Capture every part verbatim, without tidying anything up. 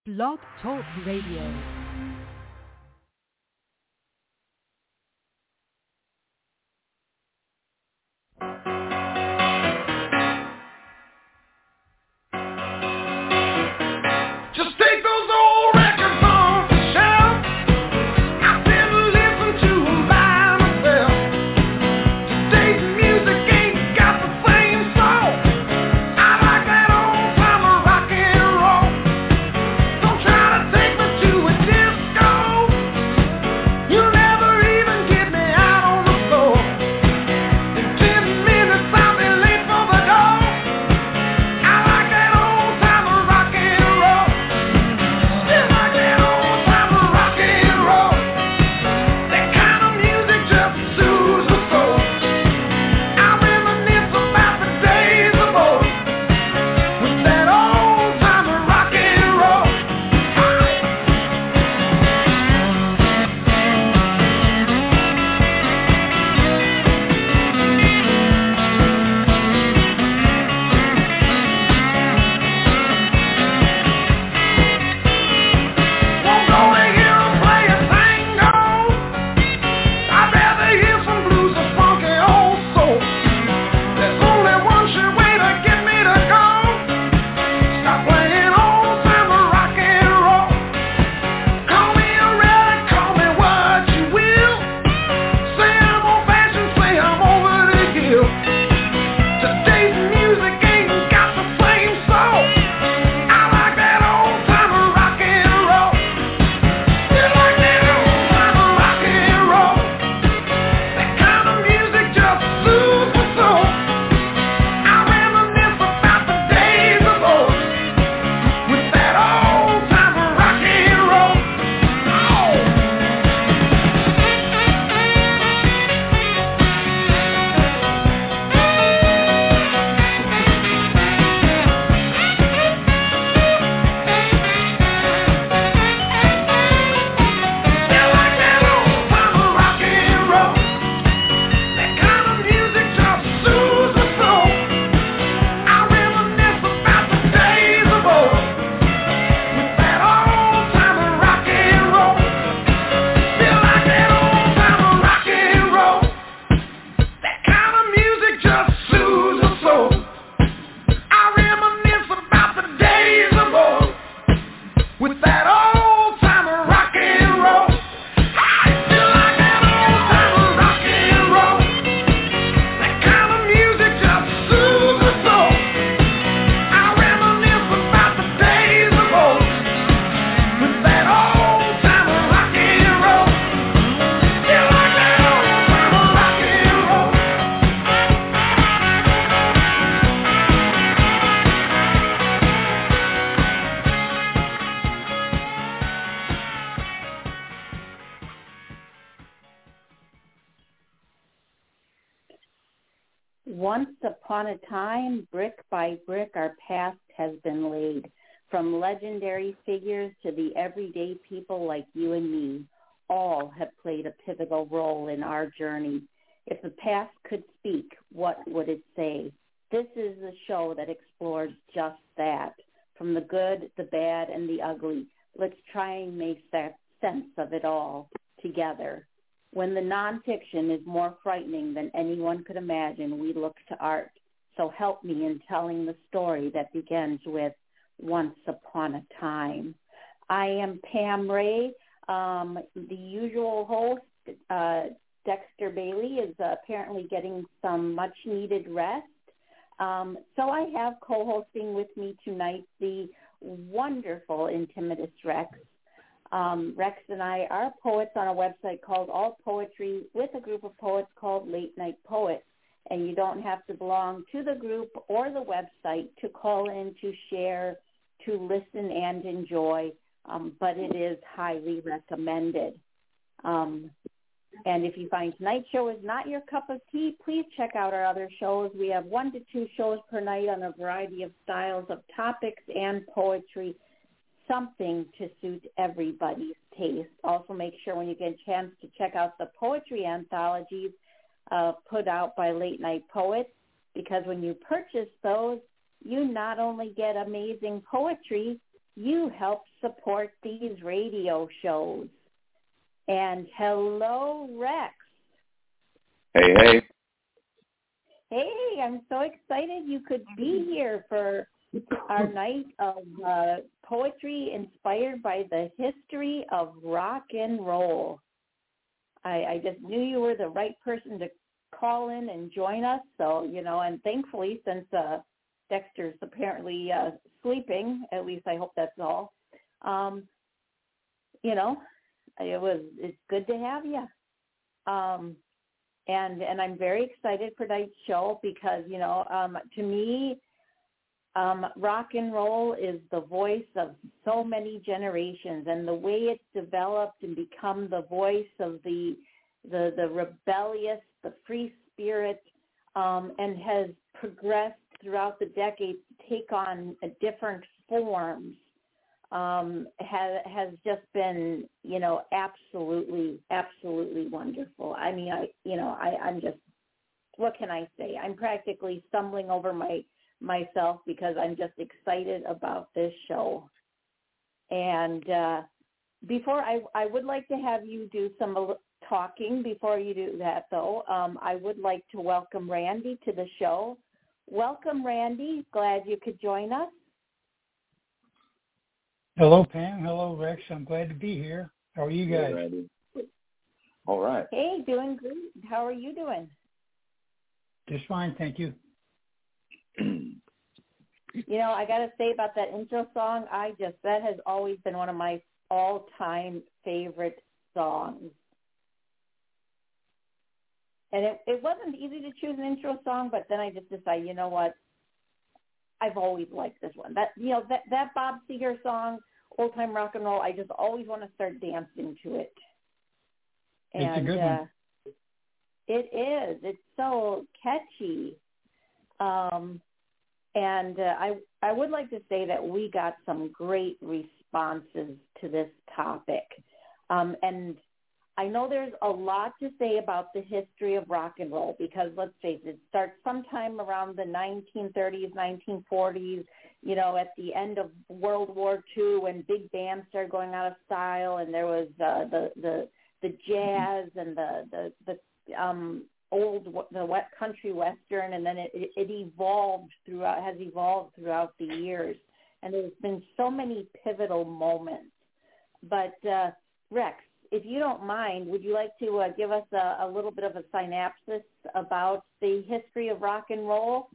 Blog Talk Radio. Once upon a time, brick by brick, our past has been laid. From legendary figures to the everyday people like you and me, all have played a pivotal role in our journey. If the past could speak, what would it say? This is a show that explores just that. From the good, the bad, and the ugly, let's try and make that sense of it all together. When the nonfiction is more frightening than anyone could imagine, we look to art. So help me in telling the story that begins with Once Upon a Time. I am Pam Ray, um, the usual host. Uh, Dexter Bailey is uh, apparently getting some much-needed rest. Um, so I have co-hosting with me tonight the wonderful Intimitus Rex. Um, Rex and I are poets on a website called All Poetry with a group of poets called Late Night Poets. And you don't have to belong to the group or the website to call in, to share, to listen and enjoy, um, but it is highly recommended. Um, and if you find tonight's show is not your cup of tea, please check out our other shows. We have one to two shows per night on a variety of styles of topics and poetry, something to suit everybody's taste. Also make sure when you get a chance to check out the poetry anthologies uh, put out by Late Night Poets, because when you purchase those, you not only get amazing poetry, you help support these radio shows. And hello, Rex. Hey, hey. Hey, I'm so excited you could be here for our night of uh, poetry inspired by the history of rock and roll. I, I just knew you were the right person to call in and join us. So, you know, and thankfully, since uh, Dexter's apparently uh, sleeping, at least I hope that's all, um, you know, it was, it's good to have you. Um, and, and I'm very excited for tonight's show because, you know, um, to me, um, rock and roll is the voice of so many generations, and the way it's developed and become the voice of the, the, the rebellious, the free spirit, um, and has progressed throughout the decades to take on a different forms. Um, has has just been, you know, absolutely, absolutely wonderful. I mean, I, you know, I, I'm just, what can I say? I'm practically stumbling over my myself because I'm just excited about this show. And uh, before I, I would like to have you do some talking. Before you do that, though, um, I would like to welcome Randy to the show. Welcome, Randy. Glad you could join us. Hello, Pam. Hello, Rex. I'm glad to be here. How are you guys? Hey, Randy. All right. Hey, doing great. How are you doing? Just fine, thank you. You know, I got to say about that intro song, I just, that has always been one of my all-time favorite songs. And it, it wasn't easy to choose an intro song, but then I just decided, you know what? I've always liked this one. That, you know, that, that Bob Seger song, Old Time Rock and Roll, I just always want to start dancing to it. And, it's a good one. Uh, it is. It's so catchy. Um, and uh, I, I would like to say that we got some great responses to this topic. Um, and I know there's a lot to say about the history of rock and roll because, let's face it, it starts sometime around the nineteen thirties, nineteen forties, you know, at the end of World War Two when big bands started going out of style, and there was uh, the, the the jazz and the, the, the um, old, the wet country western, and then it, it, it evolved throughout, has evolved throughout the years. And there's been so many pivotal moments. But, uh, Rex, if you don't mind, would you like to uh, give us a, a little bit of a synopsis about the history of rock and roll?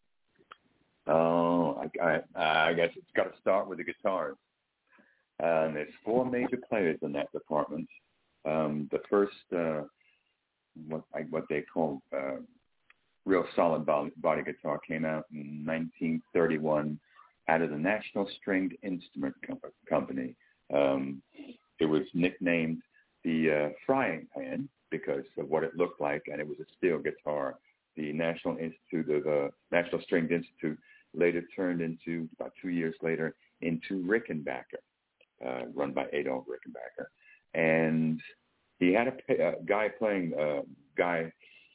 Oh, I, I, I guess it's got to start with the guitars. Uh, and there's four major players in that department. Um, the first, uh, what I, what they call uh, real solid body, body guitar came out in nineteen thirty-one out of the National Stringed Instrument Com- Company. Um, it was nicknamed the uh, frying pan because of what it looked like, and it was a steel guitar. The National Institute of uh, National Stringed Institute later turned into, about two years later, into Rickenbacker, uh, run by Adolf Rickenbacker. And he had a, a guy playing, uh, guy,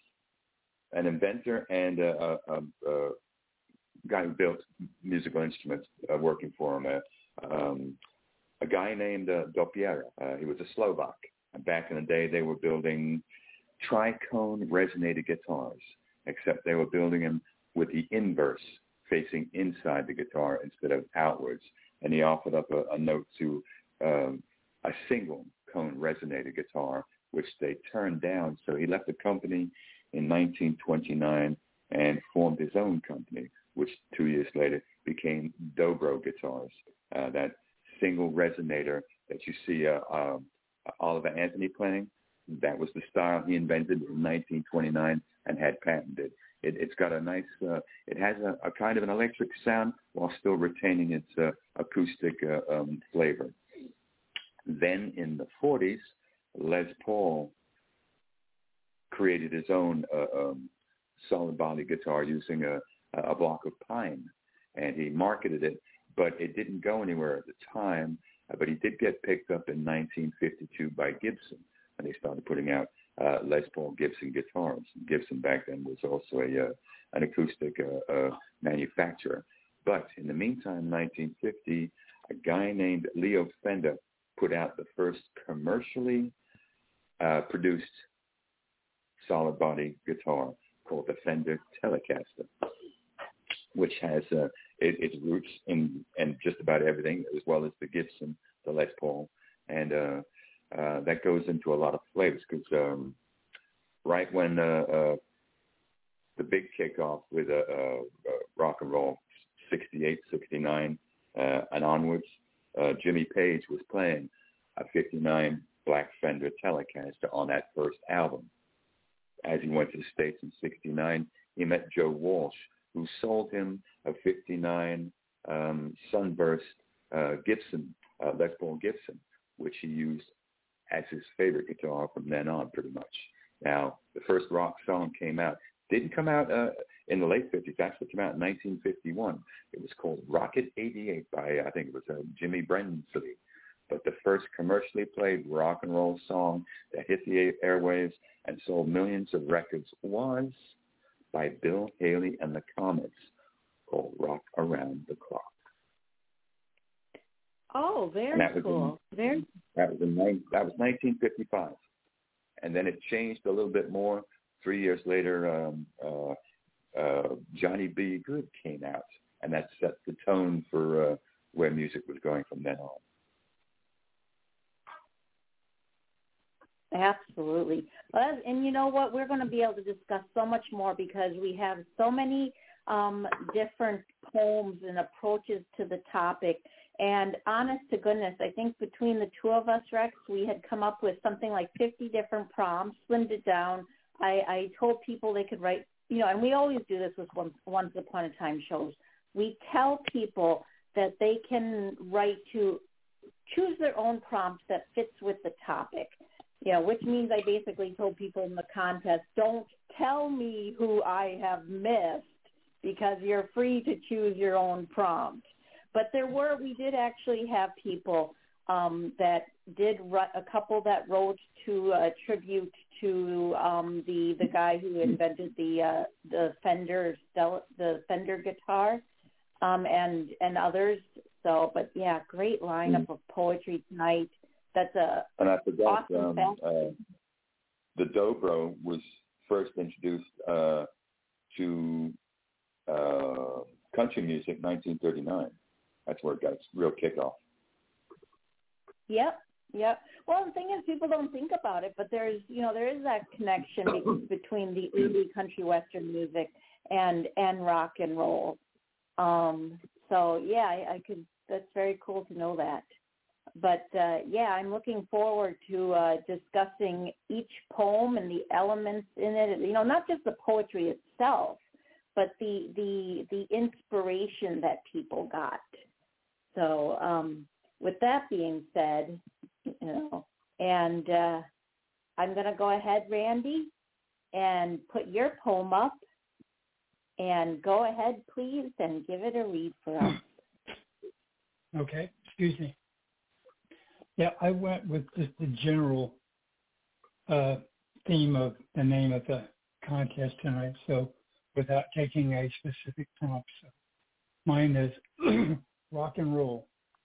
an inventor and a, a, a, a guy who built musical instruments uh, working for him, uh, um, a guy named uh, Dopiera. Uh, he was a Slovak. Back in the day, they were building tricone resonated guitars, except they were building them with the inverse facing inside the guitar instead of outwards. And he offered up a, a note to um, a single cone resonated guitar, which they turned down. So he left the company in nineteen twenty-nine and formed his own company, which two years later became Dobro Guitars. Uh, that single resonator that you see uh, uh, Oliver Anthony playing, that was the style he invented in nineteen twenty-nine and had patented. It, it's got a nice, uh, it has a, a kind of an electric sound while still retaining its uh, acoustic uh, um, flavor. Then in the forties, Les Paul created his own uh, um, solid body guitar using a, a block of pine, and he marketed it, but it didn't go anywhere at the time. Uh, but he did get picked up in nineteen fifty-two by Gibson, and they started putting out uh, Les Paul Gibson guitars. Gibson back then was also a uh, an acoustic uh, uh, manufacturer. But in the meantime, nineteen fifty, a guy named Leo Fender put out the first commercially uh, produced solid body guitar called the Fender Telecaster, which has uh, it, its roots in, in just about everything, as well as the Gibson, the Les Paul, and uh, uh, that goes into a lot of flavors because um, right when uh, uh, the big kickoff with uh, uh, rock and roll, sixty-eight, sixty-nine, uh, and onwards, uh, Jimmy Page was playing a fifty-nine Black Fender Telecaster on that first album. As he went to the States in sixty-nine, he met Joe Walsh, who sold him a fifty-nine um, Sunburst uh, Gibson, uh, Les Paul Gibson, which he used as his favorite guitar from then on, pretty much. Now, the first rock song came out, didn't come out uh, in the late fifties, actually came out in nineteen fifty-one. It was called Rocket eighty-eight by, I think it was uh, Jimmy Brensley. But the first commercially played rock and roll song that hit the airwaves and sold millions of records was by Bill Haley and the Comets, called Rock Around the Clock. Oh, very cool. In, very. That was in that was nineteen fifty-five, and then it changed a little bit more. Three years later, um, uh, uh, Johnny B. Good came out, and that set the tone for uh, where music was going from then on. Absolutely. Well, and you know what? We're going to be able to discuss so much more because we have so many um, different poems and approaches to the topic. And honest to goodness, I think between the two of us, Rex, we had come up with something like fifty different prompts, slimmed it down. I, I told people they could write, you know, and we always do this with Once, Once Upon a Time shows. We tell people that they can write to choose their own prompt that fits with the topic. Yeah, which means I basically told people in the contest, don't tell me who I have missed because you're free to choose your own prompt. But there were, we did actually have people um, that did, a couple that wrote to uh, tribute to um, the the guy who invented the uh, the Fender the Fender guitar, um, and and others. So, but yeah, great lineup mm. of poetry tonight. That's a and I forgot awesome um, uh, the dobro was first introduced uh, to uh, country music in nineteen thirty-nine. That's where it got its real kickoff. Yep, yep. Well, the thing is, people don't think about it, but there's, you know, there is that connection be- between the early country western music and and rock and roll. Um, so yeah, I, I could. That's very cool to know that. But uh, yeah, I'm looking forward to uh, discussing each poem and the elements in it. You know, not just the poetry itself, but the the the inspiration that people got. So um, with that being said, you know, and uh, I'm going to go ahead, Randy, and put your poem up. And go ahead, please, and give it a read for us. Okay, excuse me. Yeah, I went with just the general uh, theme of the name of the contest tonight, so without taking a specific prompt. So mine is rock and roll.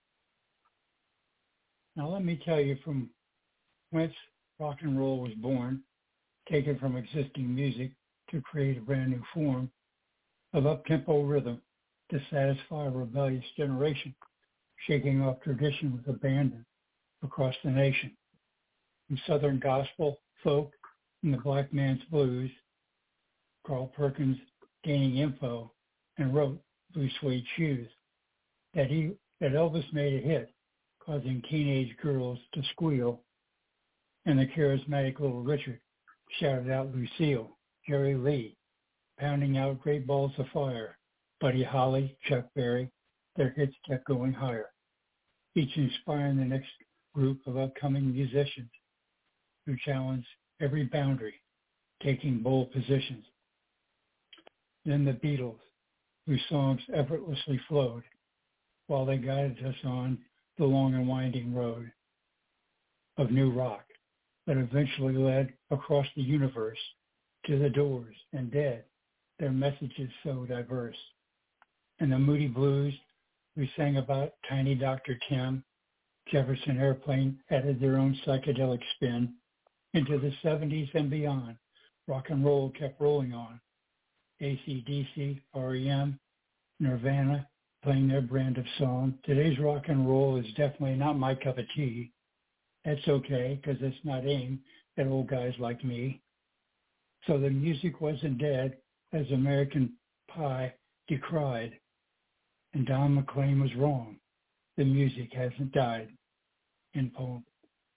Now let me tell you from whence rock and roll was born, taken from existing music to create a brand new form of up-tempo rhythm to satisfy a rebellious generation, shaking off tradition with abandon across the nation. From Southern gospel, folk, and the black man's blues, Carl Perkins gaining info and wrote Blue Suede Shoes, that he that Elvis made a hit, causing teenage girls to squeal, and the charismatic Little Richard shouted out Lucille, Jerry Lee, pounding out Great Balls of Fire, Buddy Holly, Chuck Berry, their hits kept going higher, each inspiring the next group of upcoming musicians who challenged every boundary, taking bold positions. Then the Beatles, whose songs effortlessly flowed while they guided us on the long and winding road of new rock that eventually led across the universe to the Doors and Dead, their messages so diverse. And the Moody Blues, We sang about Tiny Doctor Tim. Jefferson Airplane added their own psychedelic spin. Into the seventies and beyond, rock and roll kept rolling on. A C D C, R E M, Nirvana, playing their brand of song. Today's rock and roll is definitely not my cup of tea. That's okay, because it's not aimed at old guys like me. So the music wasn't dead, as American Pie decried. And Don McLean was wrong. The music hasn't died. In poem.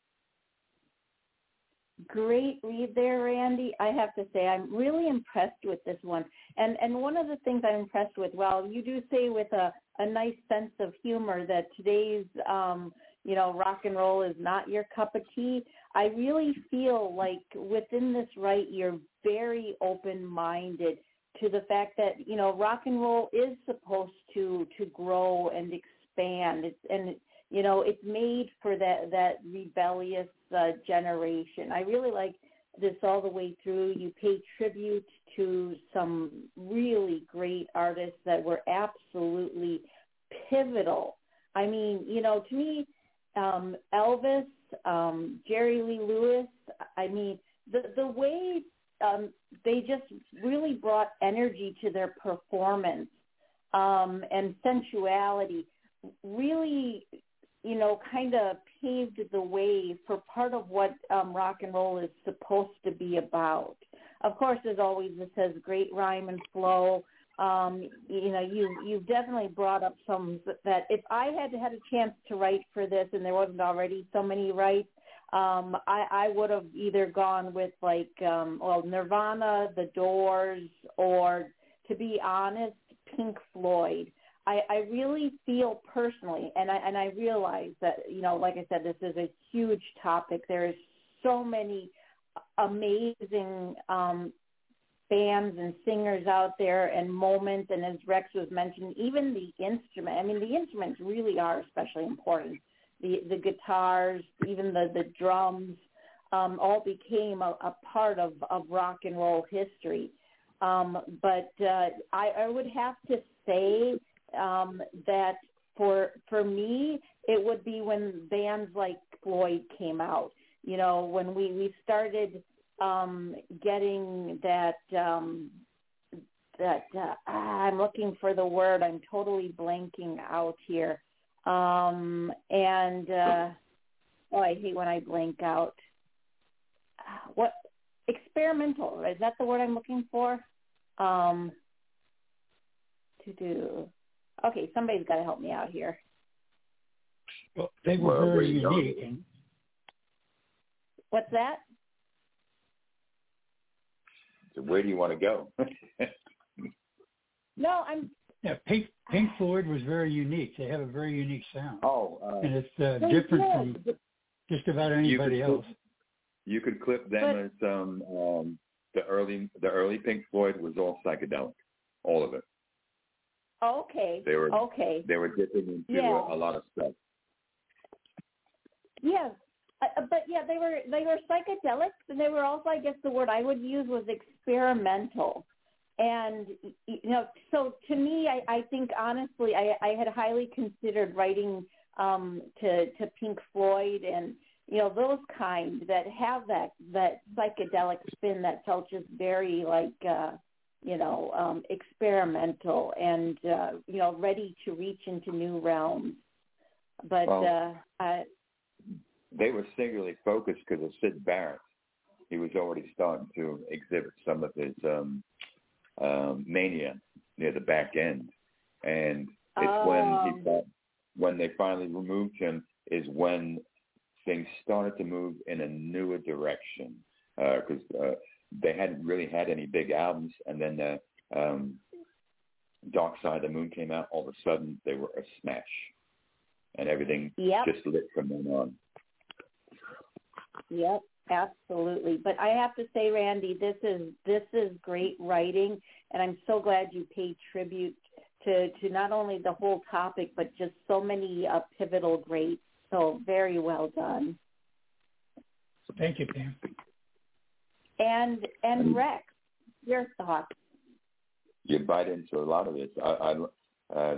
Great read there, Randy. I have to say I'm really impressed with this one. And and one of the things I'm impressed with, well, you do say with a, a nice sense of humor that today's, um, you know, rock and roll is not your cup of tea. I really feel like within this right, you're very open-minded to the fact that, you know, rock and roll is supposed to, to grow and expand. It's, and, you know, it's made for that, that rebellious uh, generation. I really like this all the way through. You pay tribute to some really great artists that were absolutely pivotal. I mean, you know, to me, um, Elvis, um, Jerry Lee Lewis, I mean, the, the way um, they just really brought energy to their performance um, and sensuality really, you know, kind of paved the way for part of what um, rock and roll is supposed to be about. Of course, as always, this has great rhyme and flow. Um, you know, you, you've definitely brought up some that if I had had a chance to write for this and there wasn't already so many rights, um, I, I would have either gone with like, um, well, Nirvana, The Doors, or to be honest, Pink Floyd. I, I really feel personally, and I and I realize that, you know, like I said, this is a huge topic. There's so many amazing um, bands and singers out there and moments, and as Rex was mentioning, even the instrument. I mean, the instruments really are especially important. The the guitars, even the, the drums, um, all became a, a part of, of rock and roll history. Um, but uh, I, I would have to say um, that for for me, it would be when bands like Floyd came out. You know, when we, we started um, getting that, um, that uh, ah, I'm looking for the word, I'm totally blanking out here. Um, and, uh, oh, I hate when I blank out. What, experimental, is that the word I'm looking for? Um, to do, okay, somebody's got to help me out here. Well, they were well, very unique. And what's that? So where do you want to go? No, I'm... Yeah, Pink, Pink Floyd was very unique. They have a very unique sound. Oh. Uh, and it's uh, different from just about anybody you else. Clip, you could clip them but, as um, um, the early the early Pink Floyd was all psychedelic, all of it. Okay. They were okay. They were dipping into yeah. a, a lot of stuff. Yes, uh, but yeah, they were they were psychedelic, and they were also, I guess the word I would use was experimental. And you know, so to me, I, I think honestly, I, I had highly considered writing um, to to Pink Floyd and you know those kind that have that that psychedelic spin that felt just very like. Uh, you know, um, experimental and, uh, you know, ready to reach into new realms. But well, uh, I, they were singularly focused because of Syd Barrett. He was already starting to exhibit some of his um, um, mania near the back end. And it's oh. when he thought, when they finally removed him is when things started to move in a newer direction. Because uh, uh, they hadn't really had any big albums, and then the um, Dark Side of the Moon came out. All of a sudden, they were a smash, and everything yep. just lit from then on. Yep, absolutely. But I have to say, Randy, this is this is great writing, and I'm so glad you paid tribute to, to not only the whole topic, but just so many uh, pivotal greats. So very well done. Thank you, Pam. And and Rex, your thoughts? You bite into a lot of this. I, I um,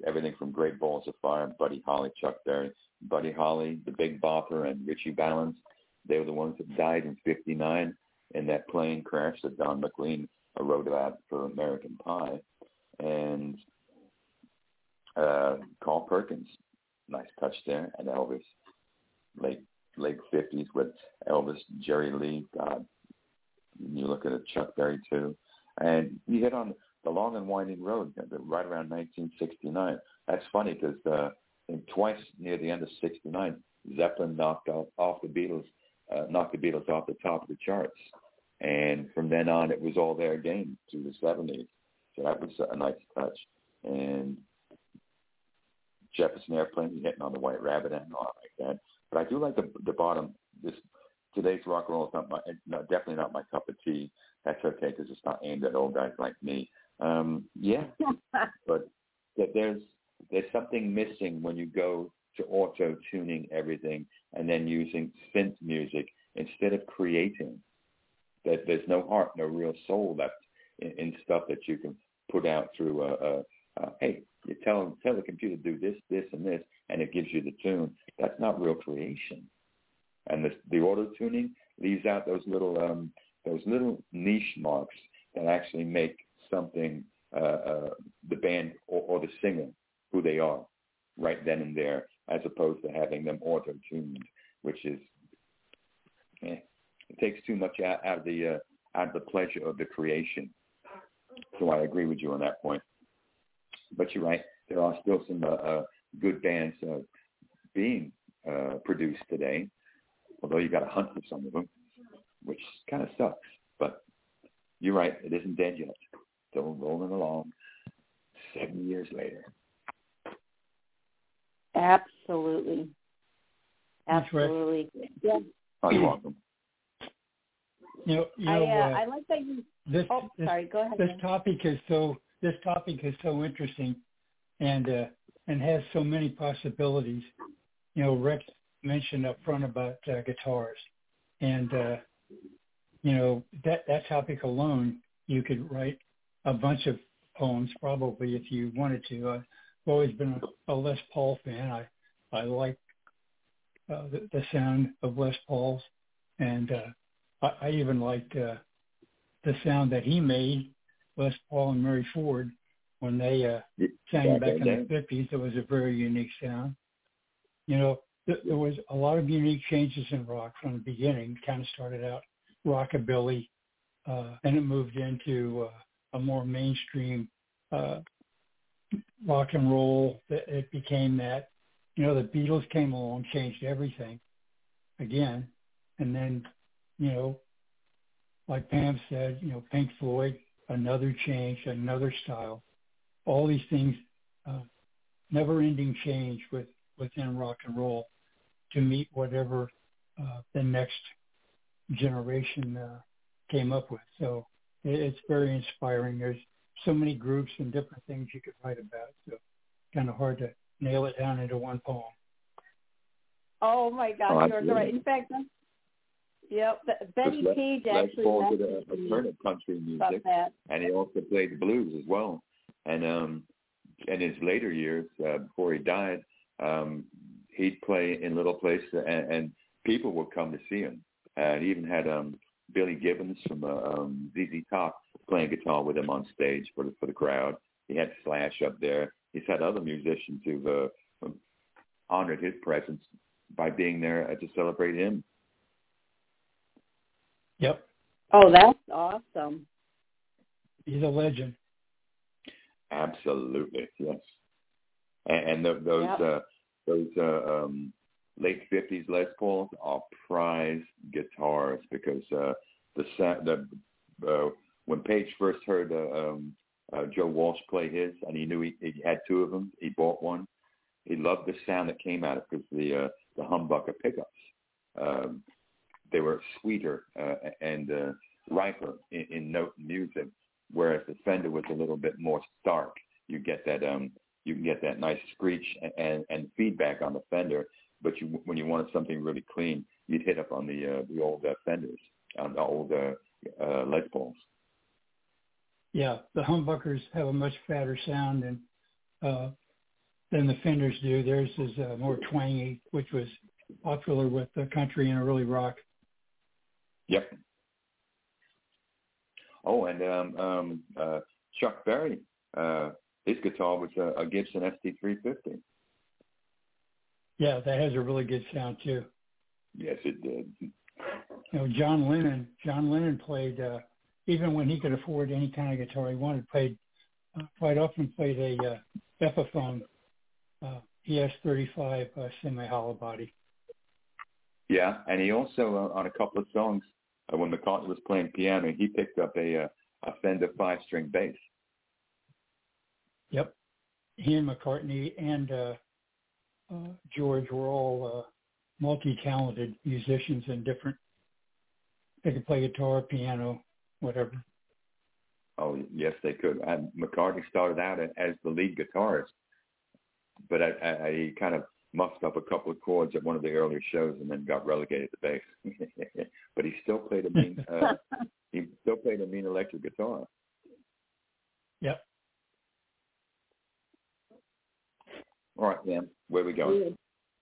everything from Great Balls of Fire, Buddy Holly, Chuck Berry. Buddy Holly, the Big Bopper, and Richie Valens, they were the ones that died in fifty-nine in that plane crash that Don McLean wrote about for American Pie. And uh, Carl Perkins, nice touch there, and Elvis, late late fifties with Elvis, Jerry Lee. God, you look at it, Chuck Berry too, and you hit on the Long and Winding Road right around nineteen sixty-nine. That's funny because uh, twice near the end of sixty-nine, Zeppelin knocked off, off the Beatles, uh, knocked the Beatles off the top of the charts, and from then on it was all there again through the seventies. So that was a nice touch. And Jefferson Airplane hitting on the White Rabbit and all like that. But I do like the the bottom. This today's rock and roll is not my, no, definitely not my cup of tea. That's okay because it's not aimed at old guys like me. Um, yeah, but there's there's something missing when you go to auto tuning everything and then using synth music instead of creating. That there's no heart, no real soul left in, in stuff that you can put out through a, a, a hey, you tell tell the computer to do this, this, and this, and it gives you the tune. That's not real creation. And the the auto tuning leaves out those little um, those little niche marks that actually make something uh, uh, the band or, or the singer who they are right then and there, as opposed to having them auto tuned, which is eh, it takes too much out, out of the uh, out of the pleasure of the creation. So I agree with you on that point. But you're right. There are still some uh, uh, good bands uh, being uh, produced today, although you got to hunt for some of them, which kind of sucks. But you're right. It isn't dead yet. Still rolling along seven years later. Absolutely. Absolutely. Yeah. Oh, you're welcome. You know, you know I, uh, uh, I like that you. this, oh, this, sorry. Go ahead. This man. topic is so this topic is so interesting, and uh, and has so many possibilities. You know, Rex mentioned up front about uh, guitars, and uh, you know that that topic alone, you could write a bunch of poems probably if you wanted to. I've always been a, a Les Paul fan. I I like uh, the, the sound of Les Paul's, and uh, I, I even liked uh, the sound that he made, Les Paul and Mary Ford, when they uh, sang back in the fifties. It was a very unique sound. You know, th- there was a lot of unique changes in rock from the beginning. It kind of started out rockabilly, uh, and it moved into uh, a more mainstream uh, rock and roll. It became that. You know, the Beatles came along, changed everything again, and then, you know, like Pam said, you know, Pink Floyd, another change, another style. All these things, uh, never-ending change with, within rock and roll to meet whatever uh, the next generation uh, came up with. So it, it's very inspiring. There's so many groups and different things you could write about. So kind of hard to nail it down into one poem. Oh my gosh, oh, you're so right. In fact, yep, Betty Les, Page Les actually Paul did messaged a, a me turn of country about music, that. and he also played the blues as well. And um, in his later years, uh, before he died, um, he'd play in little places, and, and people would come to see him. And he even had um, Billy Gibbons from uh, um, Z Z Top playing guitar with him on stage for the, for the crowd. He had Slash up there. He's had other musicians who've uh, honored his presence by being there to celebrate him. Yep. Oh, that's awesome. He's a legend. Absolutely, yes. And, and the, those yep. uh, those uh, um, late fifties Les Pauls are prize guitars because uh, the the uh, when Page first heard uh, um, uh, Joe Walsh play his, and he knew he, he had two of them, he bought one. He loved the sound that came out of it because the uh, the humbucker pickups. Um, they were sweeter uh, and uh, riper in, in note and music, whereas the Fender was a little bit more stark. You get that um, you can get that nice screech and, and, and feedback on the Fender, but you, when you wanted something really clean, you'd hit up on the uh, the old uh, Fenders, on the old uh, uh, Les Pauls. Yeah, the humbuckers have a much fatter sound, and uh, than the Fenders do. Theirs is uh, more twangy, which was popular with the country and early rock. Yep. Oh, and um, um, uh, Chuck Berry, uh, his guitar was a, a Gibson S T three fifty. Yeah, that has a really good sound too. Yes, it did. You know, John Lennon. John Lennon played uh, even when he could afford any kind of guitar he wanted. Played uh, quite often played a uh, Epiphone uh, E S thirty-five uh, semi-hollow body. Yeah, and he also uh, on a couple of songs uh, when McCartney was playing piano, he picked up a uh, a Fender five-string bass. Yep, he and McCartney and uh, uh, George were all uh, multi-talented musicians and different. They could play guitar, piano, whatever. Oh, yes, they could. And McCartney started out as the lead guitarist, but I, I, I, he kind of muffed up a couple of chords at one of the earlier shows and then got relegated to bass. But he still played a mean, uh, he still played a mean electric guitar. Yep. All right, Sam, where are we going?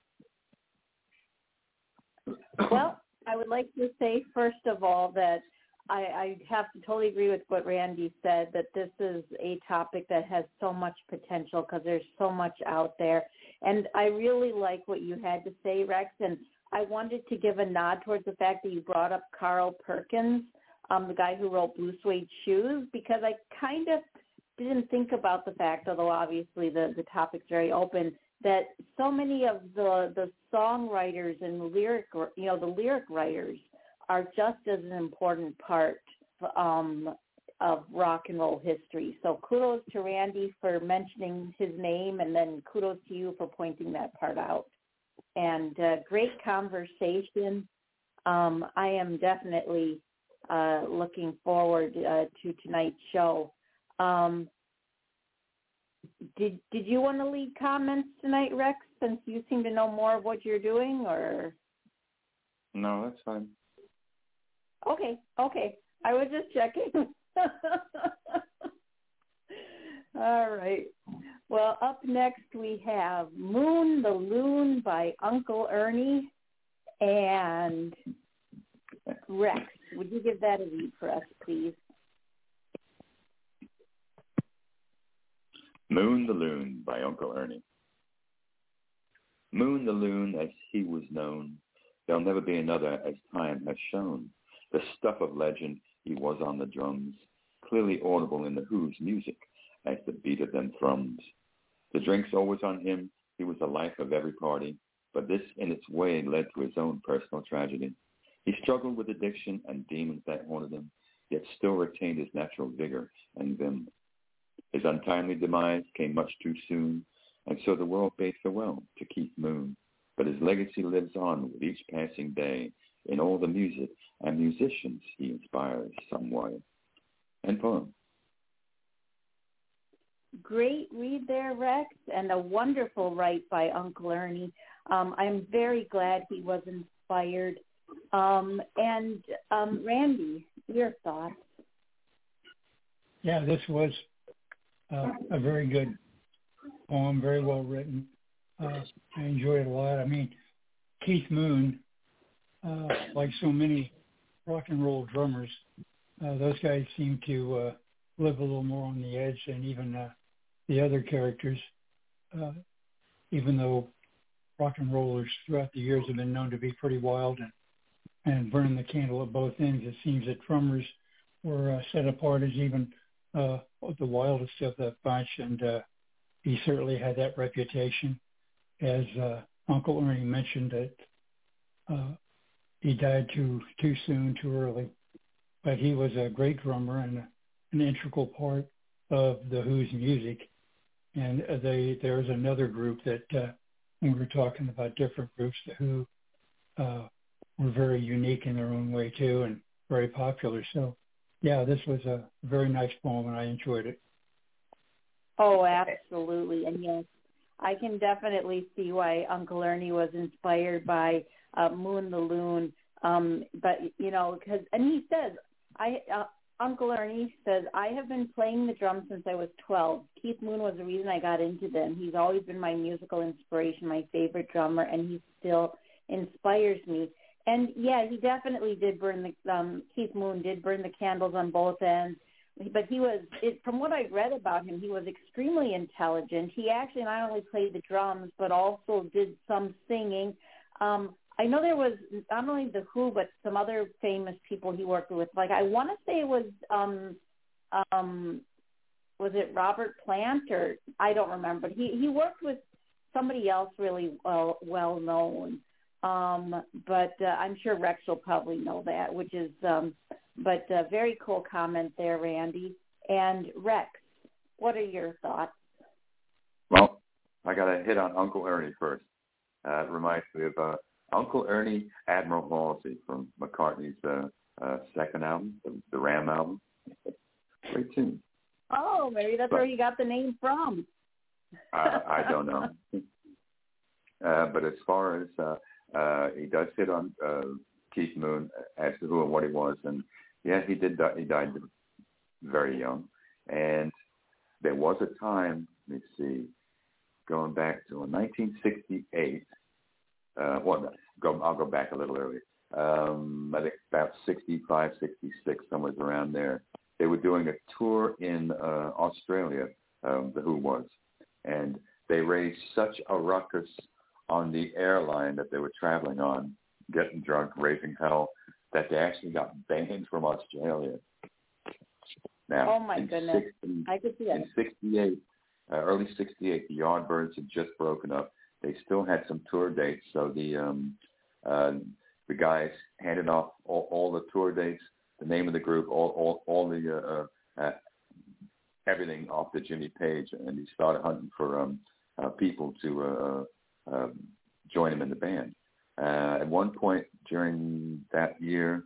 Well, I would like to say, first of all, that I, I have to totally agree with what Randy said, that this is a topic that has so much potential because there's so much out there. And I really like what you had to say, Rex, and I wanted to give a nod towards the fact that you brought up Carl Perkins, um, the guy who wrote Blue Suede Shoes, because I kind of didn't think about the fact, although obviously the, the topic's very open, that so many of the, the songwriters and lyric, you know, the lyric writers are just as an important part um, of rock and roll history. So kudos to Randy for mentioning his name, and then kudos to you for pointing that part out. And uh, great conversation. Um, I am definitely uh, looking forward uh, to tonight's show. Um, did did you want to lead comments tonight, Rex, since you seem to know more of what you're doing, or? No, that's fine. Okay, okay. I was just checking. All right. Well, up next we have Moon the Loon by Uncle Ernie. And Rex, would you give that a read for us, please? Moon the Loon by Uncle Ernie. Moon the Loon, as he was known, there'll never be another as time has shown. The stuff of legend, he was on the drums, clearly audible in the Who's music as the beat of them thrums. The drinks always on him, he was the life of every party, but this in its way led to his own personal tragedy. He struggled with addiction and demons that haunted him, yet still retained his natural vigor and vim. His untimely demise came much too soon, and so the world bade farewell to Keith Moon. But his legacy lives on with each passing day in all the music and musicians he inspires some way. And poem. Great read there, Rex, and a wonderful write by Uncle Ernie. Um, I'm very glad he was inspired. Um, and um, Randy, your thoughts? Yeah, this was uh, a very good poem, very well written. Uh, I enjoyed it a lot. I mean, Keith Moon, uh, like so many rock and roll drummers, uh, those guys seem to uh, live a little more on the edge than even uh, the other characters, uh, even though rock and rollers throughout the years have been known to be pretty wild and, and burn the candle at both ends. It seems that drummers were uh, set apart as even uh, the wildest of the bunch, and uh, he certainly had that reputation. As uh, Uncle Ernie mentioned, that uh, he died too too soon, too early. But he was a great drummer and an integral part of the Who's music. And they, there's another group that, uh, when we were talking about different groups, the Who uh, were very unique in their own way too, and very popular. So, yeah, this was a very nice poem, and I enjoyed it. Oh, absolutely. And yes, I can definitely see why Uncle Ernie was inspired by uh, Moon the Loon. Um, but, you know, because, and he says, I, uh, Uncle Ernie says, I have been playing the drums since I was twelve. Keith Moon was the reason I got into them. He's always been my musical inspiration, my favorite drummer, and he still inspires me. And, yeah, he definitely did burn the, um, Keith Moon did burn the candles on both ends. But he was, it, from what I read about him, he was extremely intelligent. He actually not only played the drums, but also did some singing. Um, I know there was not only The Who, but some other famous people he worked with. Like, I want to say it was, um, um, was it Robert Plant, or I don't remember. But he, he worked with somebody else really well, well known. Um, but uh, I'm sure Rex will probably know that, which is, um, but uh, very cool comment there, Randy. And Rex, what are your thoughts? Well, I got to hit on Uncle Ernie first. Uh, it reminds me of uh, Uncle Ernie Admiral Halsey from McCartney's uh, uh, second album, the, the Ram album. Great tune. Oh, maybe that's but, where he got the name from. uh, I don't know. Uh, but as far as uh, uh, he does hit on uh, Keith Moon as to who and what he was, and yeah, he did. Die, he died very young, and there was a time. Let me see, going back to nineteen sixty-eight. Uh, well, go, I'll go back a little earlier. Um, I think about sixty-five, sixty-six, somewhere around there. They were doing a tour in uh, Australia. Um, the Who was, and they raised such a ruckus on the airline that they were traveling on, getting drunk, raising hell, that they actually got banned from Australia. Now, oh my goodness, sixty, I could see that. In sixty-eight, uh, early sixty-eight, the Yardbirds had just broken up. They still had some tour dates, so the um, uh, the guys handed off all, all the tour dates, the name of the group, all all, all the uh, uh, everything off to Jimmy Page, and he started hunting for um, uh, people to uh, uh, join him in the band. Uh, at one point during that year,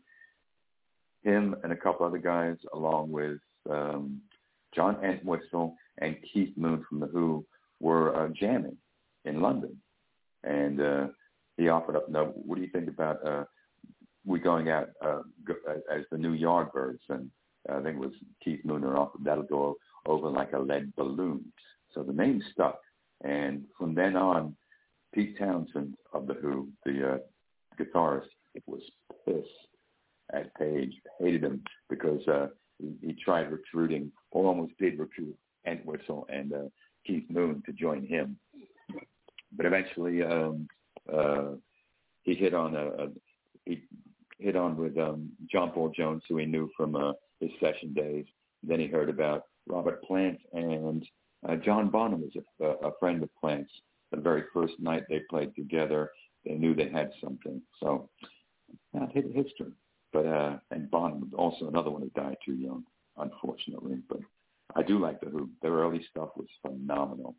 him and a couple other guys, along with um, John Entwistle and Keith Moon from The Who, were uh, jamming in London. And uh, he offered up, no, what do you think about uh, we going out uh, go, as the new Yardbirds? And I think it was Keith Moon and offered that'll go over like a lead balloon. So the name stuck. And from then on, Pete Townsend of The Who, the uh, guitarist, was pissed at Page, hated him because uh, he, he tried recruiting, or almost did recruit Entwistle and uh, Keith Moon to join him. But eventually um, uh, he hit on a, a he hit on with um, John Paul Jones, who he knew from uh, his session days. Then he heard about Robert Plant, and uh, John Bonham was a, a friend of Plant's. The very first night they played together, they knew they had something. So that hit history. But uh, and Bonham was also another one who died too young, unfortunately. But I do like The Who. Their early stuff was phenomenal.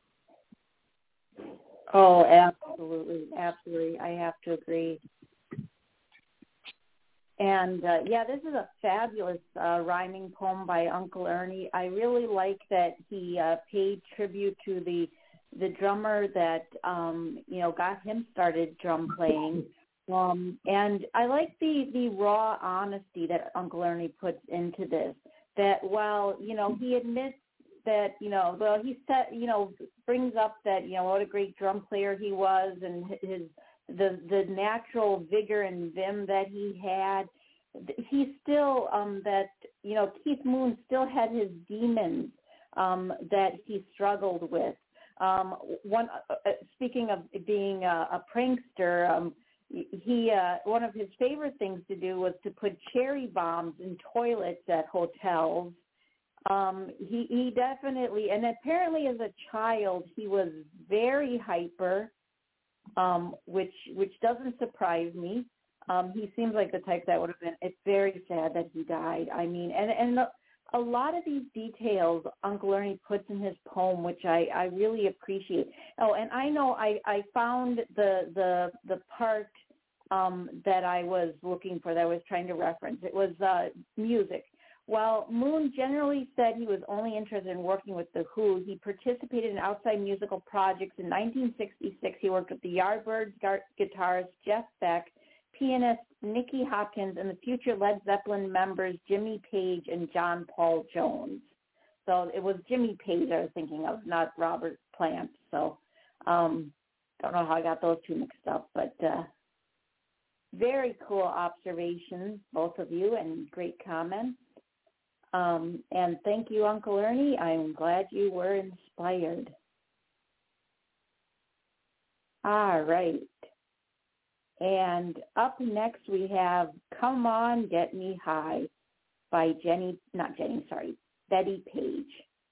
Oh, absolutely, absolutely. I have to agree. And, uh, yeah, this is a fabulous uh, rhyming poem by Uncle Ernie. I really like that he uh, paid tribute to the the drummer that, um, you know, got him started drum playing. Um, and I like the, the raw honesty that Uncle Ernie puts into this, that while, you know, he admits that, you know, well, he said, you know, brings up that, you know, what a great drum player he was and his the the natural vigor and vim that he had. He still, um, that, you know, Keith Moon still had his demons um, that he struggled with. Um, one, uh, speaking of being a, a prankster, um, he uh, one of his favorite things to do was to put cherry bombs in toilets at hotels. Um, he, he definitely, and apparently as a child, he was very hyper, um, which which doesn't surprise me. Um, he seems like the type that would have been. It's very sad that he died. I mean, and and the, a lot of these details Uncle Ernie puts in his poem, which I, I really appreciate. Oh, and I know I, I found the the the part um, that I was looking for, that I was trying to reference. It was uh, music. While Moon generally said he was only interested in working with The Who, he participated in outside musical projects. In nineteen sixty-six, he worked with the Yardbirds guitarist Jeff Beck, pianist Nicky Hopkins, and the future Led Zeppelin members Jimmy Page and John Paul Jones. So it was Jimmy Page I was thinking of, not Robert Plant. So um, don't know how I got those two mixed up, but uh, very cool observations, both of you, and great comments. Um, and thank you, Uncle Ernie. I'm glad you were inspired. All right. And up next we have Come On, Get Me High by Jenny, not Jenny, sorry, Betty Page.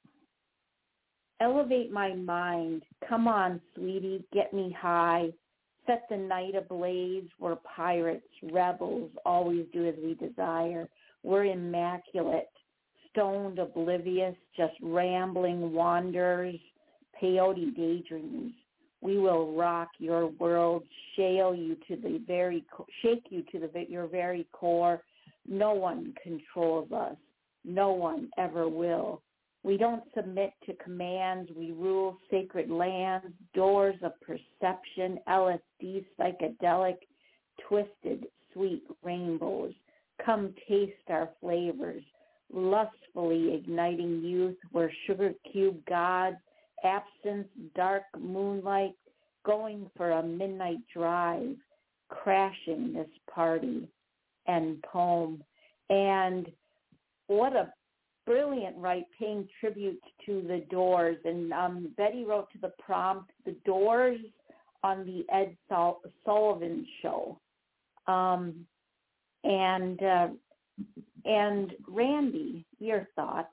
Elevate my mind. Come on, sweetie, get me high. Set the night ablaze. We're pirates, rebels, always do as we desire. We're immaculate, stoned, oblivious, just rambling wanderers, peyote daydreams. We will rock your world, shale you to the very, shake you to the your very core. No one controls us. No one ever will. We don't submit to commands. We rule sacred lands, doors of perception, L S D, psychedelic, twisted, sweet rainbows. Come taste our flavors, lustfully igniting youth. We're sugar cube gods, absence, dark moonlight, going for a midnight drive, crashing this party, and poem. And what a brilliant right, paying tribute to the Doors. And um, Betty wrote to the prompt, The Doors on the Ed Sul- Sullivan Show. Um, and uh, and Randy, your thoughts?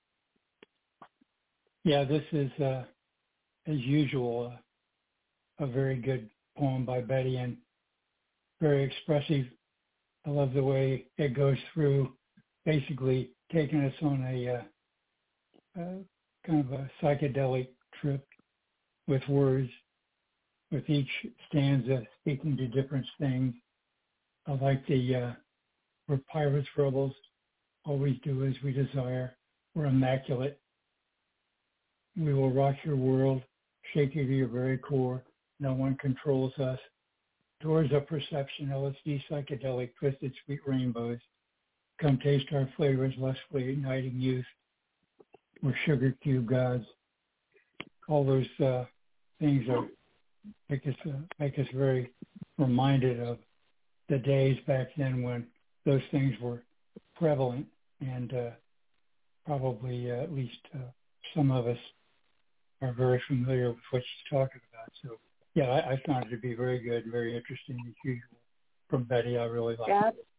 Yeah, this is, uh, as usual, uh, a very good poem by Betty and very expressive. I love the way it goes through, basically taking us on a uh, uh, kind of a psychedelic trip with words, with each stanza speaking to different things. I like the, uh, we're pirates, rebels, always do as we desire. We're immaculate. We will rock your world, shake you to your very core. No one controls us. Doors of perception, L S D, psychedelic, twisted, sweet rainbows. Come taste our flavors, lustfully igniting youth. We're sugar cube gods. All those uh, things are make us uh, make us very reminded of the days back then when those things were prevalent, and uh, probably uh, at least uh, some of us are very familiar with what she's talking about. So, yeah, I, I found it to be very good, very interesting as usual from Betty. I really liked yeah. it.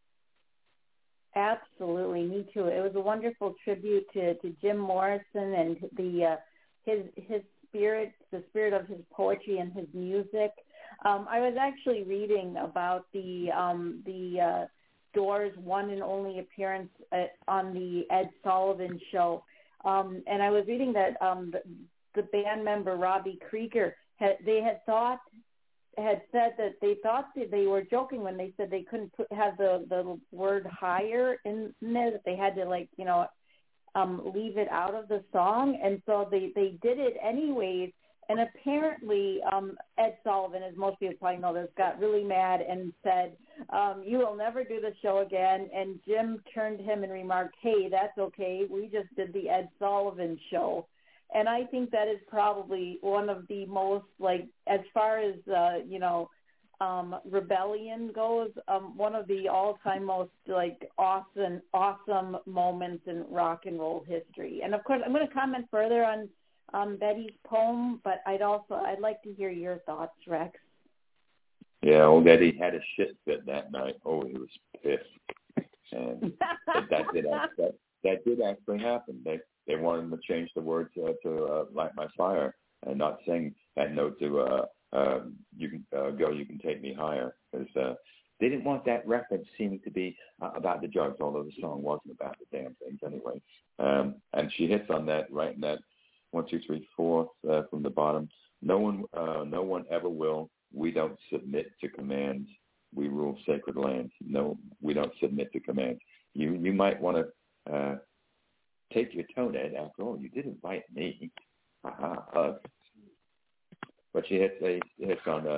Absolutely, me too. It was a wonderful tribute to, to Jim Morrison and the uh, his his spirit, the spirit of his poetry and his music. Um, I was actually reading about the um, the uh, Doors' one and only appearance at, on the Ed Sullivan Show, um, and I was reading that um, the, the band member Robbie Krieger had they had thought. had said that they thought that they were joking when they said they couldn't put, have the, the word higher in there, that they had to, like, you know, um, leave it out of the song. And so they, they did it anyways. And apparently um, Ed Sullivan, as most people probably know this, got really mad and said, um, you will never do the show again. And Jim turned to him and remarked, hey, that's okay. We just did the Ed Sullivan Show. And I think that is probably one of the most, like, as far as, uh, you know, um, rebellion goes, um, one of the all-time most, like, awesome, awesome moments in rock and roll history. And, of course, I'm going to comment further on um, Betty's poem, but I'd also, I'd like to hear your thoughts, Rex. Yeah, old Eddie had a shit fit that night. Oh, he was pissed. And that, that, did, that, that did actually happen. They They wanted him to change the word to, to uh, Light My Fire and not sing that note to uh, uh, you can uh, go, you can take me higher. Because uh, they didn't want that reference seeming to be uh, about the drugs, although the song wasn't about the damn things anyway. Um, and she hits on that right in that one, two, three, four uh, from the bottom. No one, uh, no one ever will. We don't submit to commands. We rule sacred lands. No, we don't submit to commands. You you might want to. Uh, Take your tone, Ed. After all, you did invite me. Uh-huh. Uh, but she hits, a, hits on uh,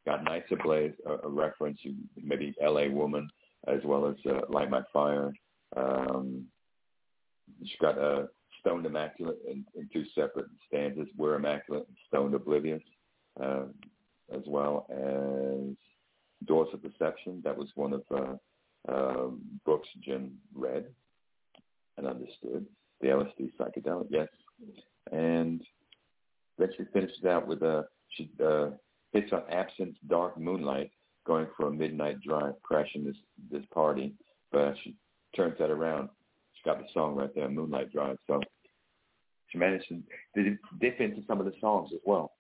got Nights Ablaze, a, a reference, maybe L A Woman, as well as uh, Light My Fire. Um, she's got uh, Stoned Immaculate in, in two separate stanzas, We're Immaculate and Stoned Oblivious, uh, as well as Doors of Perception. That was one of uh, um, books Jim read and understood. The L S D Psychedelic, yes. And then she finishes out with a, she uh, hits on Absence, Dark Moonlight, going for a midnight drive, crashing this, this party. But she turns that around. She's got the song right there, Moonlight Drive. So she managed to dip into some of the songs as well.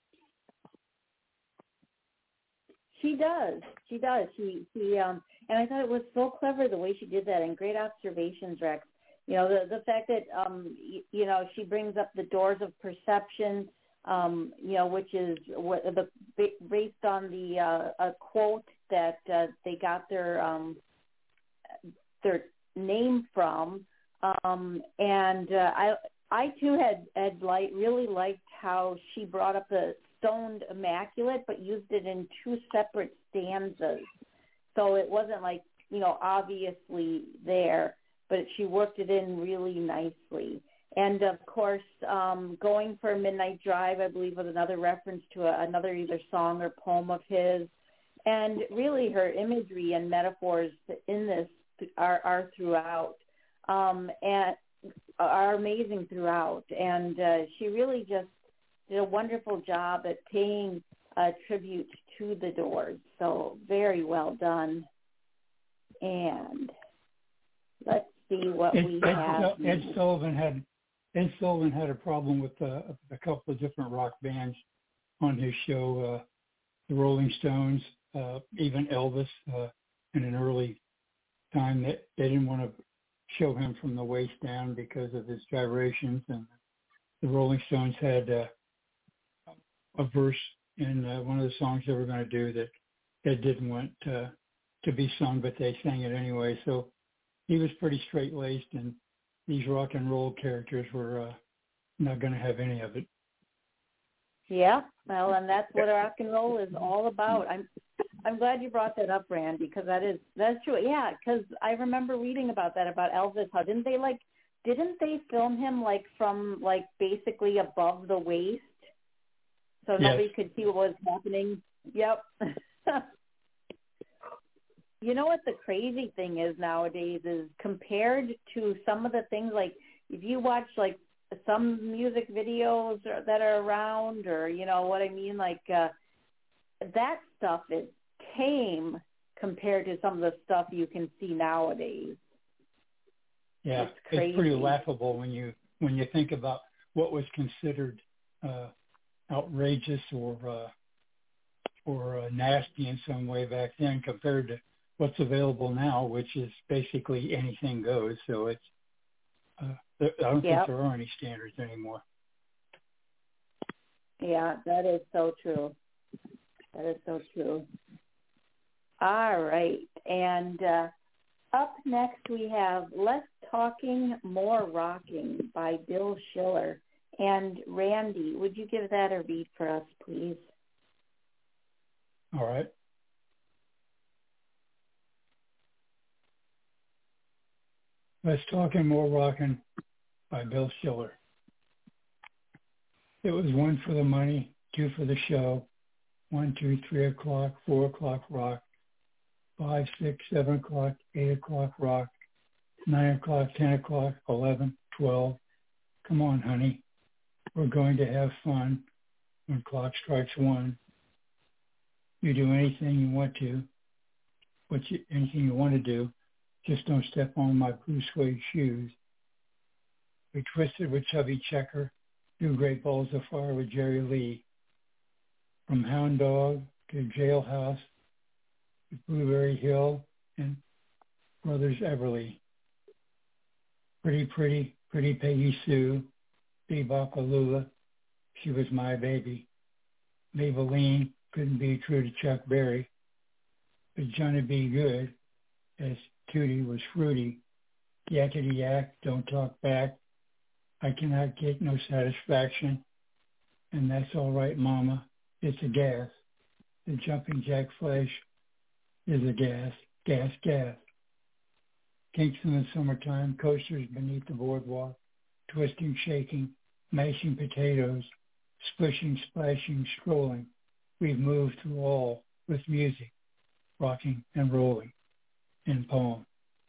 She does. She does. She, she, um, and I thought it was so clever the way she did that, and great observations, Rex. You know, the the fact that, um, you, you know, she brings up the Doors of Perception, um, you know, which is what the based on the uh, a quote that uh, they got their um, their name from, um, and uh, I I too had had like really liked how she brought up the Stoned Immaculate, but used it in two separate stanzas, so it wasn't like, you know, obviously there, but she worked it in really nicely. And, of course, um, Going for a Midnight Drive, I believe, was another reference to a, another either song or poem of his. And really her imagery and metaphors in this are, are throughout, um, and are amazing throughout. And uh, she really just did a wonderful job at paying uh, tribute to the Doors. So very well done. And let's see what Ed, we Ed, have. Ed Sullivan had Ed Sullivan had a problem with uh, a couple of different rock bands on his show, uh, the Rolling Stones, uh, even Elvis, uh, in an early time. That they didn't want to show him from the waist down because of his gyrations, and the Rolling Stones had uh, a verse in uh, one of the songs they were going to do that Ed didn't want uh, to be sung, but they sang it anyway. So he was pretty straight-laced, and these rock and roll characters were uh, not going to have any of it. Yeah, well, and that's what rock and roll is all about. I'm I'm glad you brought that up, Rand, because that is that's true. Yeah, because I remember reading about that about Elvis. How didn't they like? Didn't they film him like from like basically above the waist, so Yes. nobody could see what was happening? Yep. You know what the crazy thing is nowadays is compared to some of the things, like if you watch like some music videos that are around, or you know what I mean, like uh, that stuff is tame compared to some of the stuff you can see nowadays. Yeah, it's, crazy. It's pretty laughable when you when you think about what was considered uh, outrageous or uh, or uh, nasty in some way back then compared to what's available now, which is basically anything goes. So it's, uh, I don't yep. think there are any standards anymore. Yeah, that is so true. That is so true. All right. And uh, up next we have Less Talking, More Rocking by Bill Schiller. And Randy, would you give that a read for us, please? All right. Let's Talking, More Rocking by Bill Schiller. It was one for the money, two for the show, one, two, three o'clock, four o'clock rock, five, six, seven o'clock, eight o'clock rock, nine o'clock, ten o'clock, eleven, twelve. Come on, honey. We're going to have fun when clock strikes one. You do anything you want to, what you, anything you want to do. Just don't step on my blue suede shoes. We twisted with Chubby Checker, through Great Balls of Fire with Jerry Lee. From Hound Dog to Jailhouse, to Blueberry Hill and Brothers Everly. Pretty, pretty, pretty Peggy Sue, Bebop Alula, she was my baby. Maybelline couldn't be true to Chuck Berry, but Johnny B. Good, as Tootie was fruity. Yakety yak, don't talk back. I cannot get no satisfaction. And that's all right, mama. It's a gas. The jumping jack flash is a gas, gas, gas. Kinks in the summertime, coasters beneath the boardwalk, twisting, shaking, mashing potatoes, splishing, splashing, scrolling. We've moved through all with music, rocking and rolling. In poem.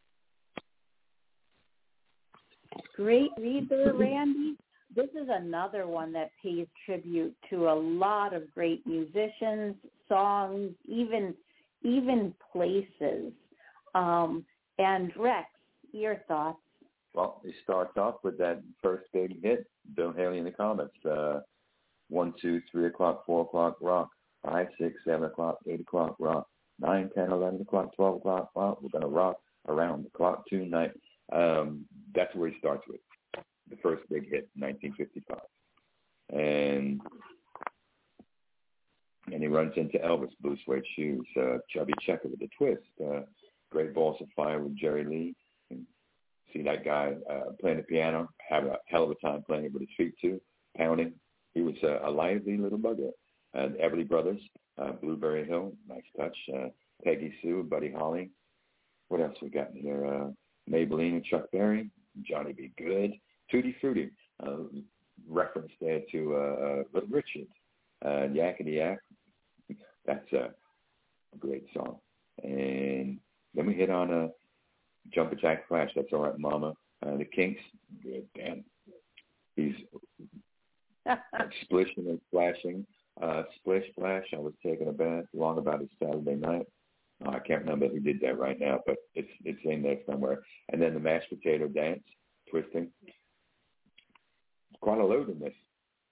Great reader, Randy. This is another one that pays tribute to a lot of great musicians, songs, even even places. Um, and Rex, your thoughts? Well, it starts off with that first big hit, Bill Haley in the Comets. Uh, one, two, three o'clock, four o'clock, rock. Five, six, seven o'clock, eight o'clock, rock. Nine, ten, eleven o'clock, twelve o'clock, rock. We're going to rock around the clock tonight. Um, that's where he starts with. The first big hit, nineteen fifty-five. And and he runs into Elvis, Blue Suede Shoes, uh, Chubby Checker with a twist, uh, Great Balls of Fire with Jerry Lee. And see that guy uh, playing the piano, have a hell of a time playing it with his feet too, pounding. He was uh, a lively little bugger. And Everly Brothers, uh, Blueberry Hill, nice touch. Uh, Peggy Sue, Buddy Holly. What else we got in here? Uh, Maybelline and Chuck Berry, Johnny B. Good. Tutti Frutti, uh, reference there to uh, Little Richard, uh, Yakety Yak. That's a great song. And then we hit on a Jumper Jack Flash, That's All Right, Mama. Uh, the Kinks, good, damn. He's splishing and splashing. Uh, Splish Splash, I was taking a bath long about it Saturday night. Oh, I can't remember who did that right now, but it's it's in there somewhere. And then the mashed potato dance, twisting. Quite a load in this.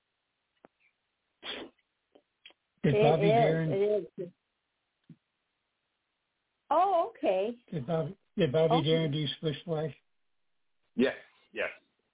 Did it Bobby is, Darin? It is. Oh, okay. Did Bobby, did Bobby Okay. Darin do Splish Splash? Yes, yes.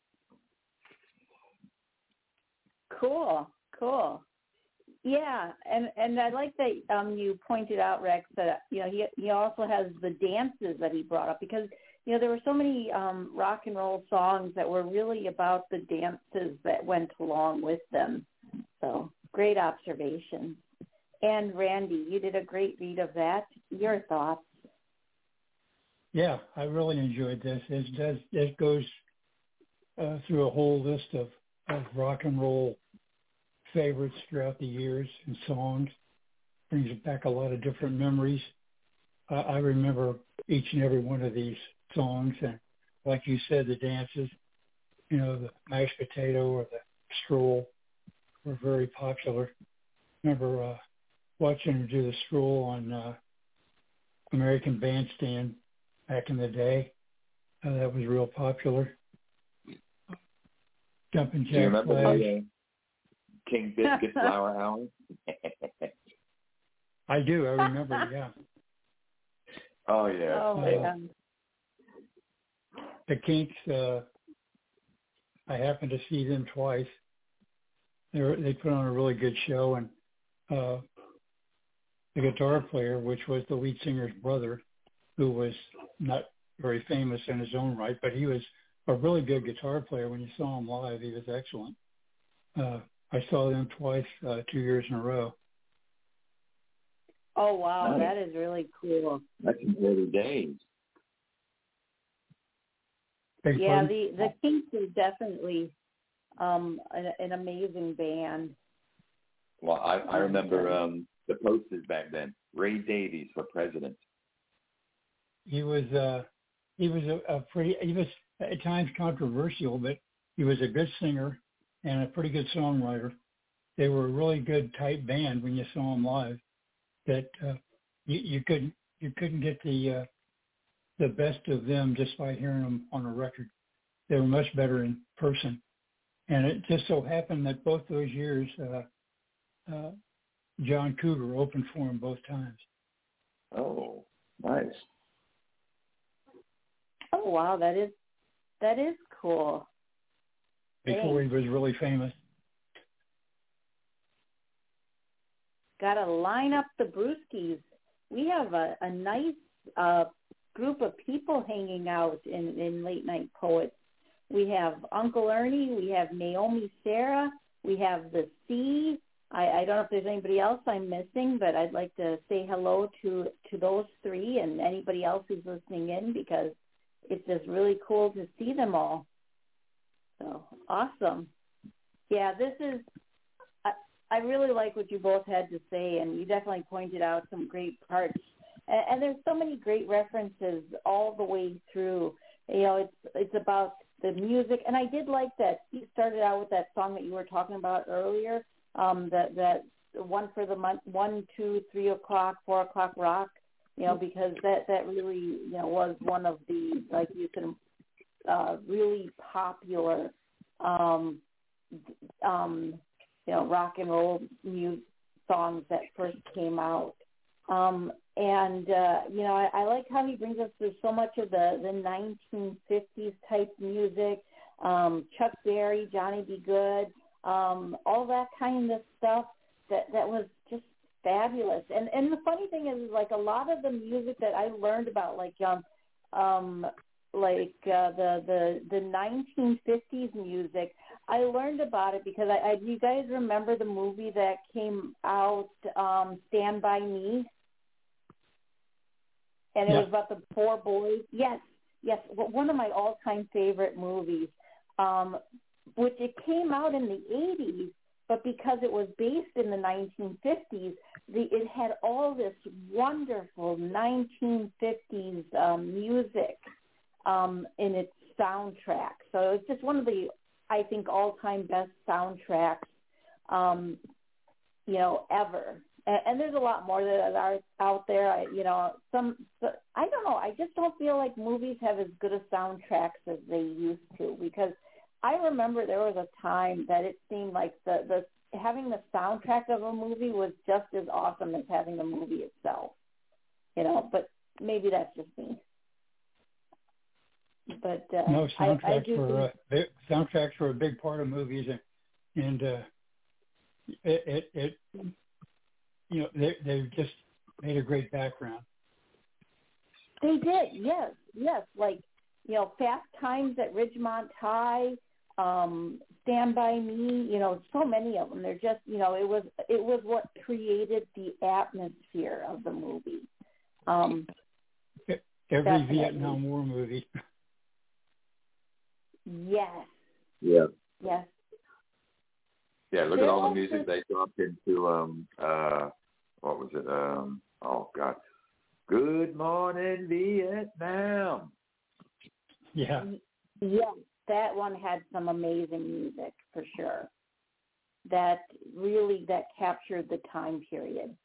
Cool, cool. Yeah, and and I like that um, you pointed out, Rex, that you know he he also has the dances that he brought up, because you know there were so many um, rock and roll songs that were really about the dances that went along with them. So great observation. And Randy, you did a great read of that. Your thoughts? Yeah, I really enjoyed this. It does it goes uh, through a whole list of, of rock and roll favorites throughout the years and songs. Brings back a lot of different memories. Uh, I remember each and every one of these songs, and like you said, the dances, you know, the mashed potato or the stroll were very popular. Remember uh, watching him do the stroll on uh, American Bandstand back in the day. Uh, that was real popular. Jumping Jack Do you remember Flash. the uh, King Biscuit Flower Hour? I do. I remember. Yeah. Oh yeah. Oh, Uh, yeah. The Kinks. Uh, I happened to see them twice. They were, they put on a really good show, and uh, the guitar player, which was the lead singer's brother, who was not very famous in his own right, but he was a really good guitar player. When you saw him live, he was excellent. Uh, I saw them twice, uh, two years in a row. Oh, wow, Nice. that is really cool. That's in early days. Big Yeah, fun. the the Kinks is definitely um, an, an amazing band. Well, I, I remember um, the posters back then. Ray Davies for president. He was uh, he was a, a pretty he was at times controversial, but he was a good singer and a pretty good songwriter. They were a really good tight band when you saw them live. That uh, you, you couldn't you couldn't get the uh, the best of them just by hearing them on a record. They were much better in person. And it just so happened that both those years, uh, uh, John Cougar opened for him both times. Oh, nice. Oh, wow, that is that is cool. Before Thanks. he was really famous. Got to line up the brewskis. We have a, a nice uh, group of people hanging out in, in Late Night Poets. We have Uncle Ernie. We have Naomi Sarah. We have the C. I, I don't know if there's anybody else I'm missing, but I'd like to say hello to, to those three and anybody else who's listening in, because it's just really cool to see them all. So awesome. Yeah, this is, I, I really like what you both had to say, and you definitely pointed out some great parts. And, and there's so many great references all the way through. You know, it's it's about the music, and I did like that you started out with that song that you were talking about earlier, um, that that one for the month, one, two, three o'clock, four o'clock rock. You know, because that that really, you know, was one of the, like you said, uh, really popular, um, um, you know, rock and roll music songs that first came out. Um, and, uh, you know, I, I like how he brings us through so much of the, the nineteen fifties type music, um, Chuck Berry, Johnny B. Good, um, all that kind of stuff that, that was just fabulous. And and the funny thing is, like, a lot of the music that I learned about, like, um, um, like uh, the, the, the nineteen fifties music, I learned about it because I, I do you guys remember the movie that came out, um, Stand By Me? And it yeah. was about the four boys. Yes, yes, one of my all-time favorite movies, um, which it came out in the eighties, but because it was based in the nineteen fifties, the, it had all this wonderful nineteen fifties um, music um, in its soundtrack. So it's just one of the, I think, all-time best soundtracks, um, you know, ever. And, and there's a lot more that are out there. I, you know, some, I don't know. I just don't feel like movies have as good a soundtracks as they used to, because I remember there was a time that it seemed like the, the having the soundtrack of a movie was just as awesome as having the movie itself. You know, but maybe that's just me. But uh, no, soundtracks I, I do were think, uh, soundtracks were a big part of movies, and, and uh, it, it, it, you know, they they just made a great background. They did, yes, yes. Like, you know, Fast Times at Ridgemont High, um, Stand By Me. You know, so many of them. They're just, you know, it was it was what created the atmosphere of the movie. Um, Every definitely. Vietnam War movie. Yes. Yeah. Yes. Yeah, look There at all the was music this- they dropped into, um, uh, what was it? Um, oh, God. Good Morning, Vietnam. Yeah. Yes, that one had some amazing music for sure. That really, that captured the time period.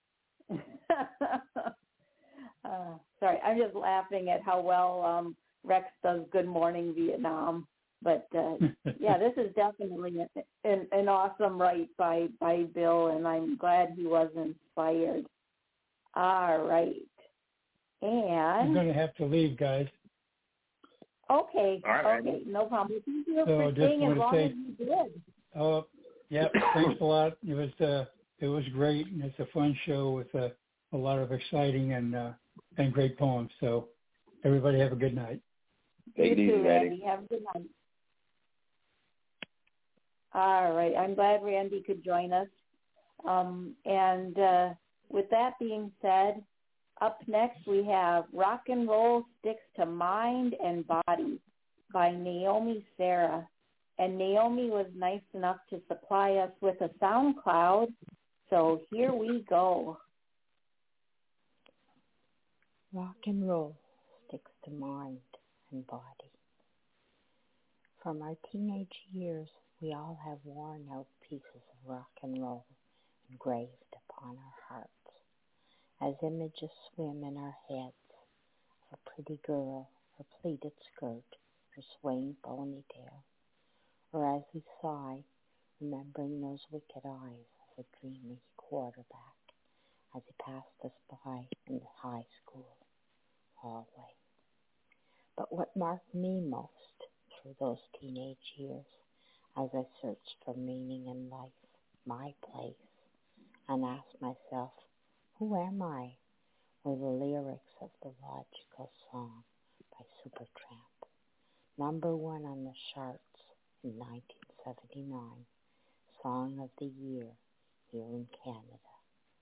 uh, sorry, I'm just laughing at how well um, Rex does Good Morning Vietnam. But uh, yeah, this is definitely an, an awesome write by, by Bill, and I'm glad he was inspired. All right. And I'm going to have to leave, guys. okay, All right, okay, no problem. Thank you So for just staying as want to long say- as you did. Oh, yeah, thanks a lot. It was uh, it was great, and it's a fun show with uh, a lot of exciting and uh, and great poems. So everybody have a good night. Take it You easy, too, Randy. Randy. Have a good night. All right. I'm glad Randy could join us. Um, and uh, with that being said, up next we have Rock and Roll Sticks to Mind and Body by Naomi Sarah. And Naomi was nice enough to supply us with a SoundCloud. So here we go. Rock and roll sticks to mind and body. From our teenage years, we all have worn out pieces of rock and roll engraved upon our hearts, as images swim in our heads of a pretty girl, her pleated skirt, her swaying ponytail, or as we sigh, remembering those wicked eyes of a dreamy quarterback as he passed us by in the high school hallway. But what marked me most through those teenage years, as I searched for meaning in life, my place, and asked myself, who am I, were the lyrics of the Logical Song by Supertramp, number one on the charts in nineteen seventy-nine, Song of the Year here in Canada.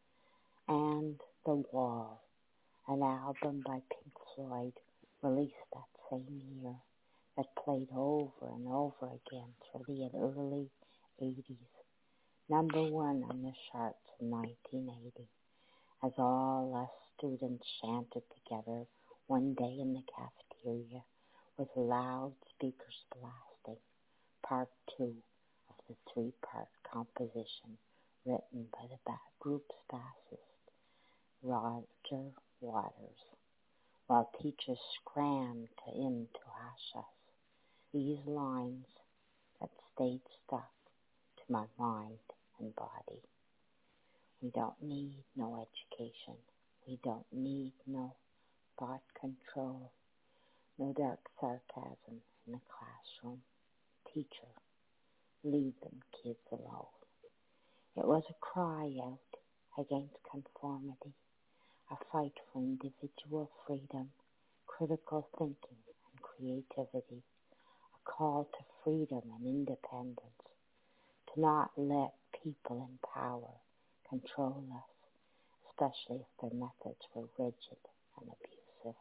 And The Wall, an album by Pink Floyd, released that same year, that played over and over again through the early eighties. Number one on the charts in nineteen eighty, as all us students chanted together one day in the cafeteria with loud speakers blasting part two of the three-part composition written by the ba- group's bassist, Roger Waters, while teachers scrammed to in to hush us. These lines that stayed stuck to my mind and body. We don't need no education. We don't need no thought control, no dark sarcasm in the classroom. Teacher, leave them kids alone. It was a cry out against conformity, a fight for individual freedom, critical thinking and creativity, a call to freedom and independence, to not let people in power control us, especially if their methods were rigid and abusive.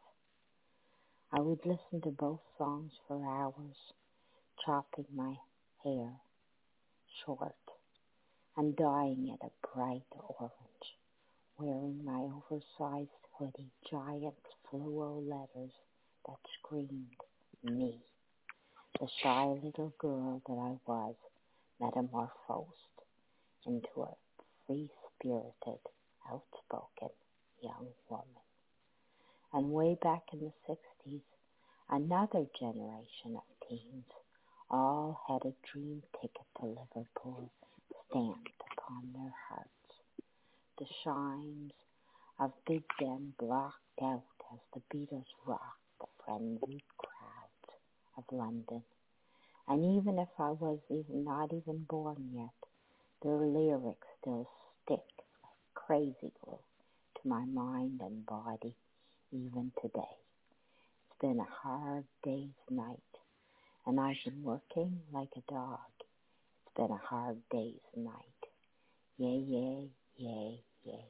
I would listen to both songs for hours, chopping my hair short and dyeing it a bright orange, wearing my oversized hoodie, giant fluo letters that screamed me, the shy little girl that I was, metamorphosed into a free-spirited, outspoken young woman. And way back in the sixties, another generation of teens all had a dream ticket to Liverpool stamped upon their hearts. The chimes of Big Ben blocked out as the Beatles rocked the frenzied crowds of London. And even if I was even not even born yet, their lyrics still stick like crazy glue to my mind and body even today. It's been a hard day's night, and I've been working like a dog. It's been a hard day's night. Yay, yay, yay, yay.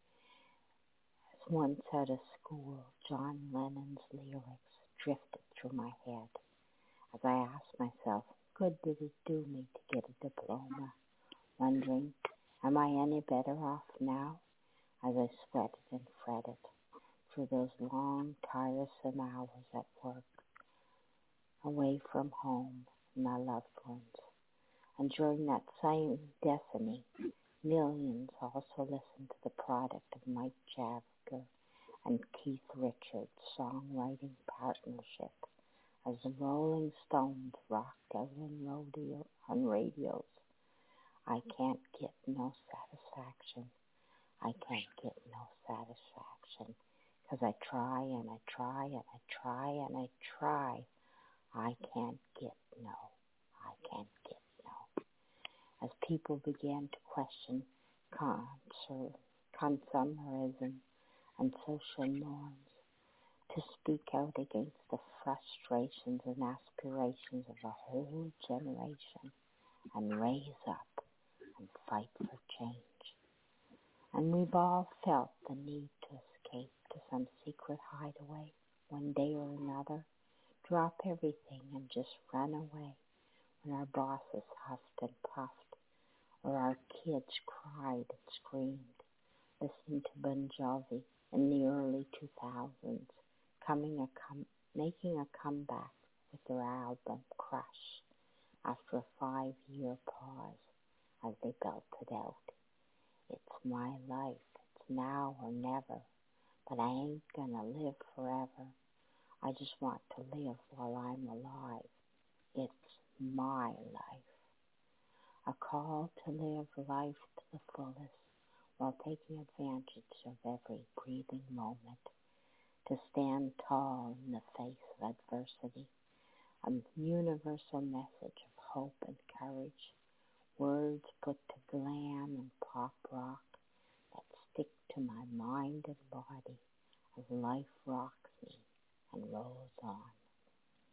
As once out of school, John Lennon's lyrics drifted through my head as I asked myself, good did it do me to get a diploma? Wondering, am I any better off now? As I sweated and fretted through those long, tiresome hours at work, away from home and my loved ones. And during that same destiny, millions also listened to the product of Mike Jagger and Keith Richards' songwriting partnership as the Rolling Stones rocked out on, rodeo, on radios. I can't get no satisfaction. I can't get no satisfaction because I try and I try and I try and I try. I can't get no. I can't get no. As people began to question conser- consumerism and social norms, to speak out against the frustrations and aspirations of a whole generation and raise up and fight for change. And we've all felt the need to escape to some secret hideaway one day or another, drop everything and just run away when our bosses huffed and puffed or our kids cried and screamed, listening to Bon Jovi in the early two thousands, coming a com- making a comeback with their album Crush after a five-year pause as they belted out, it's my life, it's now or never, but I ain't gonna live forever. I just want to live while I'm alive. It's my life. A call to live life to the fullest while taking advantage of every breathing moment, to stand tall in the face of adversity, a universal message of hope and courage, words put to glam and pop rock that stick to my mind and body as life rocks me and rolls on.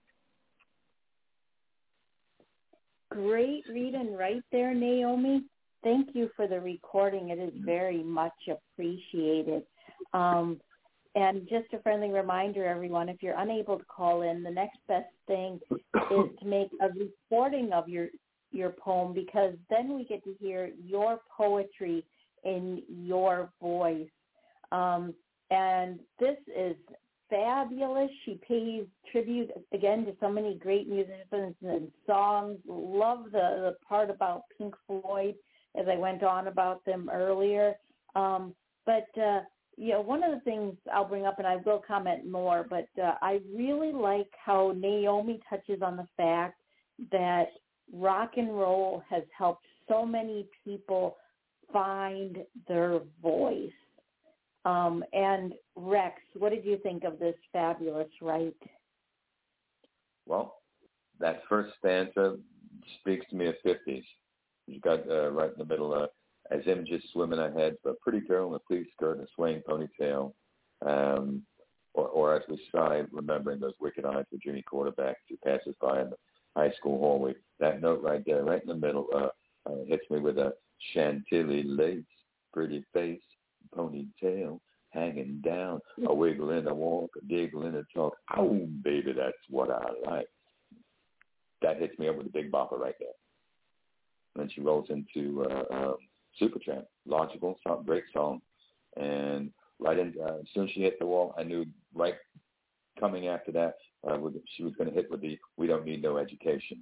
Great reading right there, Naomi. thank you for the recording. It is very much appreciated. Um, and just a friendly reminder, everyone, if you're unable to call in, the next best thing is to make a recording of your your poem, because then we get to hear your poetry in your voice. Um, and this is fabulous. She pays tribute, again, to so many great musicians and songs. Love the, the part about Pink Floyd, as I went on about them earlier. Um, but, uh, you know, one of the things I'll bring up, and I will comment more, but uh, I really like how Naomi touches on the fact that rock and roll has helped so many people find their voice. Um, and Rex, what did you think of this fabulous right? Well, that first stanza speaks to me of fifties. You've got uh, right in the middle, uh, as images swim in our heads, but a pretty girl in a pleated skirt and a swaying ponytail. Um, or, or as we sigh, remembering those wicked eyes of Jimmy Quarterback who passes by in the high school hallway. That note right there, right in the middle, uh, uh, hits me with a Chantilly lace, pretty face, ponytail, hanging down, a wiggle in a walk, a giggle in a talk. Oh, baby, that's what I like. That hits me up with a big bopper right there. And then she rolls into uh, um, Supertramp, logical, song, great song. And right in, uh, as soon as she hit the wall, I knew right coming after that, uh, she was going to hit with the "We Don't Need No Education."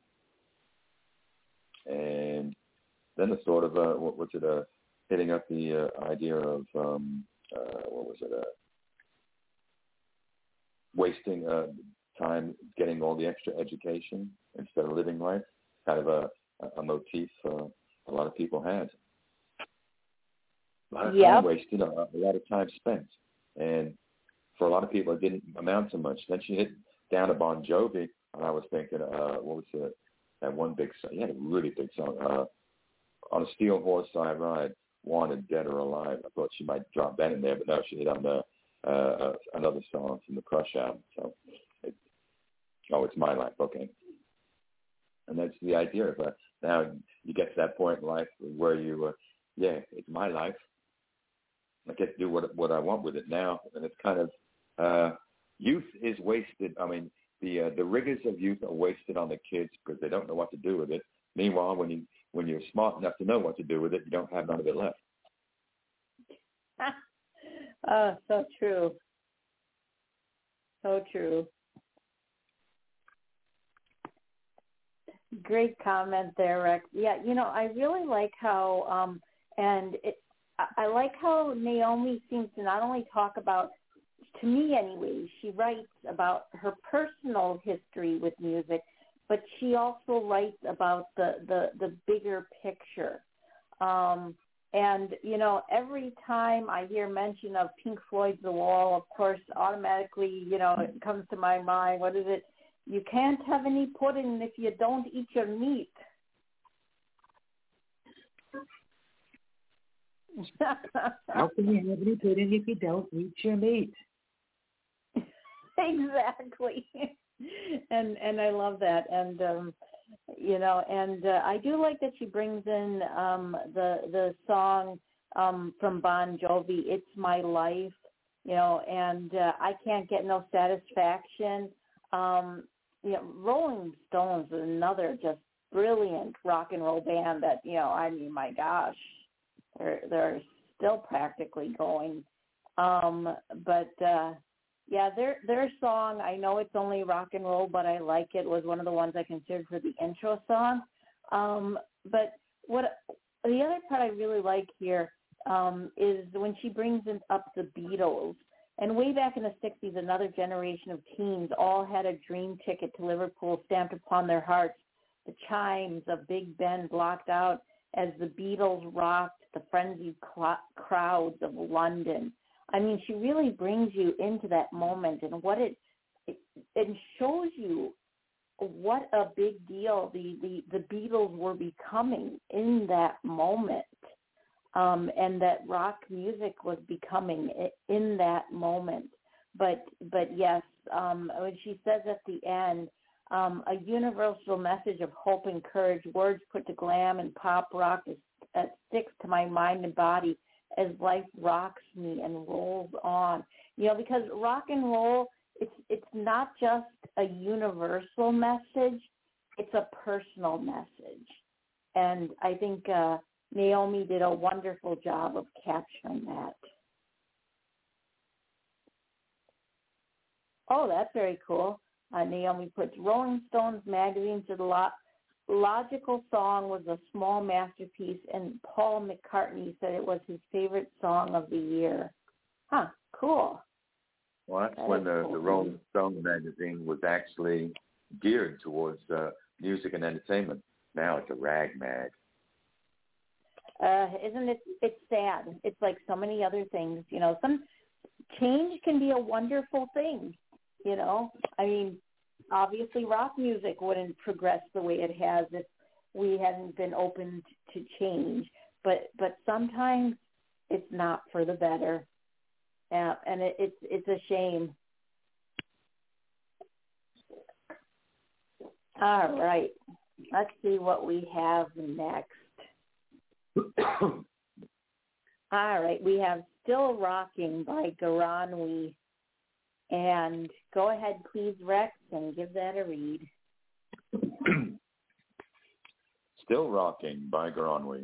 And then the sort of, uh, what was it, uh, hitting up the uh, idea of, um, uh, what was it, uh, wasting uh, time getting all the extra education instead of living life, kind of a, a motif uh, a lot of people had. A lot of yep. time wasted, a, a lot of time spent. And for a lot of people, it didn't amount to much. Then she hit down to Bon Jovi, and I was thinking, uh, what was it, that one big song? He had a really big song. Uh, On a Steel Horse I Ride, Wanted Dead or Alive. I thought she might drop that in there, but no, she hit on the uh, uh, another song from the Crush album. So, it, oh, it's my life, okay. And that's the idea of uh, now you get to that point in life where you, uh, yeah, it's my life. I get to do what what I want with it now, and it's kind of uh, youth is wasted. I mean, the uh, the rigors of youth are wasted on the kids because they don't know what to do with it. Meanwhile, when you when you're smart enough to know what to do with it, you don't have none of it left. Oh, so true. So true. Great comment there, Rex. Yeah, you know, I really like how, um, and it, I like how Naomi seems to not only talk about, to me anyway, she writes about her personal history with music, but she also writes about the, the, the bigger picture. Um, and, you know, every time I hear mention of Pink Floyd's The Wall, of course, automatically, you know, it comes to my mind, what is it? You can't have any pudding if you don't eat your meat. How can you have any pudding if you don't eat your meat? Exactly. and and I love that. And, um, you know, and uh, I do like that she brings in um, the, the song um, from Bon Jovi, It's My Life, you know, and uh, I Can't Get No Satisfaction. Um, you know, Rolling Stones is another just brilliant rock and roll band that, you know, I mean, my gosh, they're, they're still practically going. Um, but, uh, yeah, their their song, I know it's only rock and roll, but I like it, was one of the ones I considered for the intro song. Um, but what the other part I really like here um, is when she brings in, up the Beatles. And way back in the sixties, another generation of teens all had a dream ticket to Liverpool stamped upon their hearts. The chimes of Big Ben blocked out as the Beatles rocked the frenzied cl- crowds of London. I mean, she really brings you into that moment and what it, it, it shows you what a big deal the, the, the Beatles were becoming in that moment. Um, and that rock music was becoming in that moment. But but yes, um, when she says at the end, um, a universal message of hope and courage, words put to glam and pop rock that sticks to my mind and body as life rocks me and rolls on. You know, because rock and roll, it's it's not just a universal message, it's a personal message. And I think uh, Naomi did a wonderful job of capturing that. Oh, that's very cool. Uh, Naomi puts, Rolling Stones magazine said lo- Logical Song was a small masterpiece, and Paul McCartney said it was his favorite song of the year. Huh, cool. Well, that's that when the, cool. the Rolling Stone magazine was actually geared towards uh, music and entertainment. Now it's a rag mag. Uh, isn't it? It's sad. It's like so many other things. You know, some change can be a wonderful thing. You know, I mean, obviously rock music wouldn't progress the way it has if we hadn't been open to change. But but sometimes it's not for the better, uh, and it, it's it's a shame. All right, let's see what we have next. All right, we have Still Rocking by Garanwi. And go ahead, please, Rex, and give that a read. Still Rocking by Garanwi.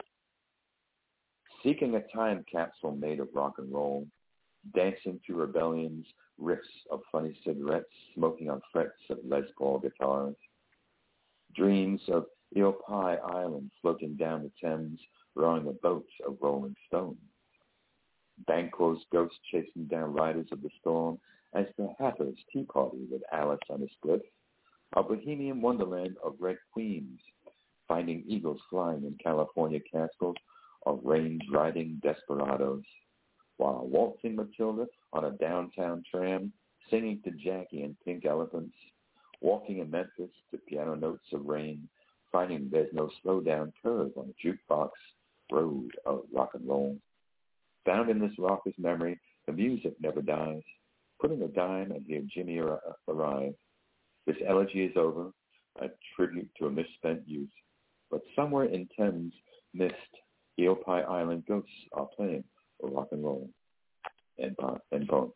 Seeking a time capsule made of rock and roll, dancing to rebellion's riffs of funny cigarettes, smoking on frets of Les Paul guitars. Dreams of Eel Pie Island floating down the Thames, rowing a boat of rolling stones. Banquo's ghost chasing down riders of the storm as the Hatter's tea party with Alice on his cliff. A bohemian wonderland of red queens, finding eagles flying in California castles of range-riding desperados, while waltzing Matilda on a downtown tram, singing to Jackie and Pink Elephants, walking in Memphis to piano notes of rain, finding there's no slow-down curve on a jukebox road of rock and roll. Found in this rocker's memory, the music never dies. Put in a dime and hear Jimmy ar- arrive. This elegy is over, a tribute to a misspent youth. But somewhere in Thames mist, Eel Pie Island ghosts are playing for rock and roll. And, uh, and poem.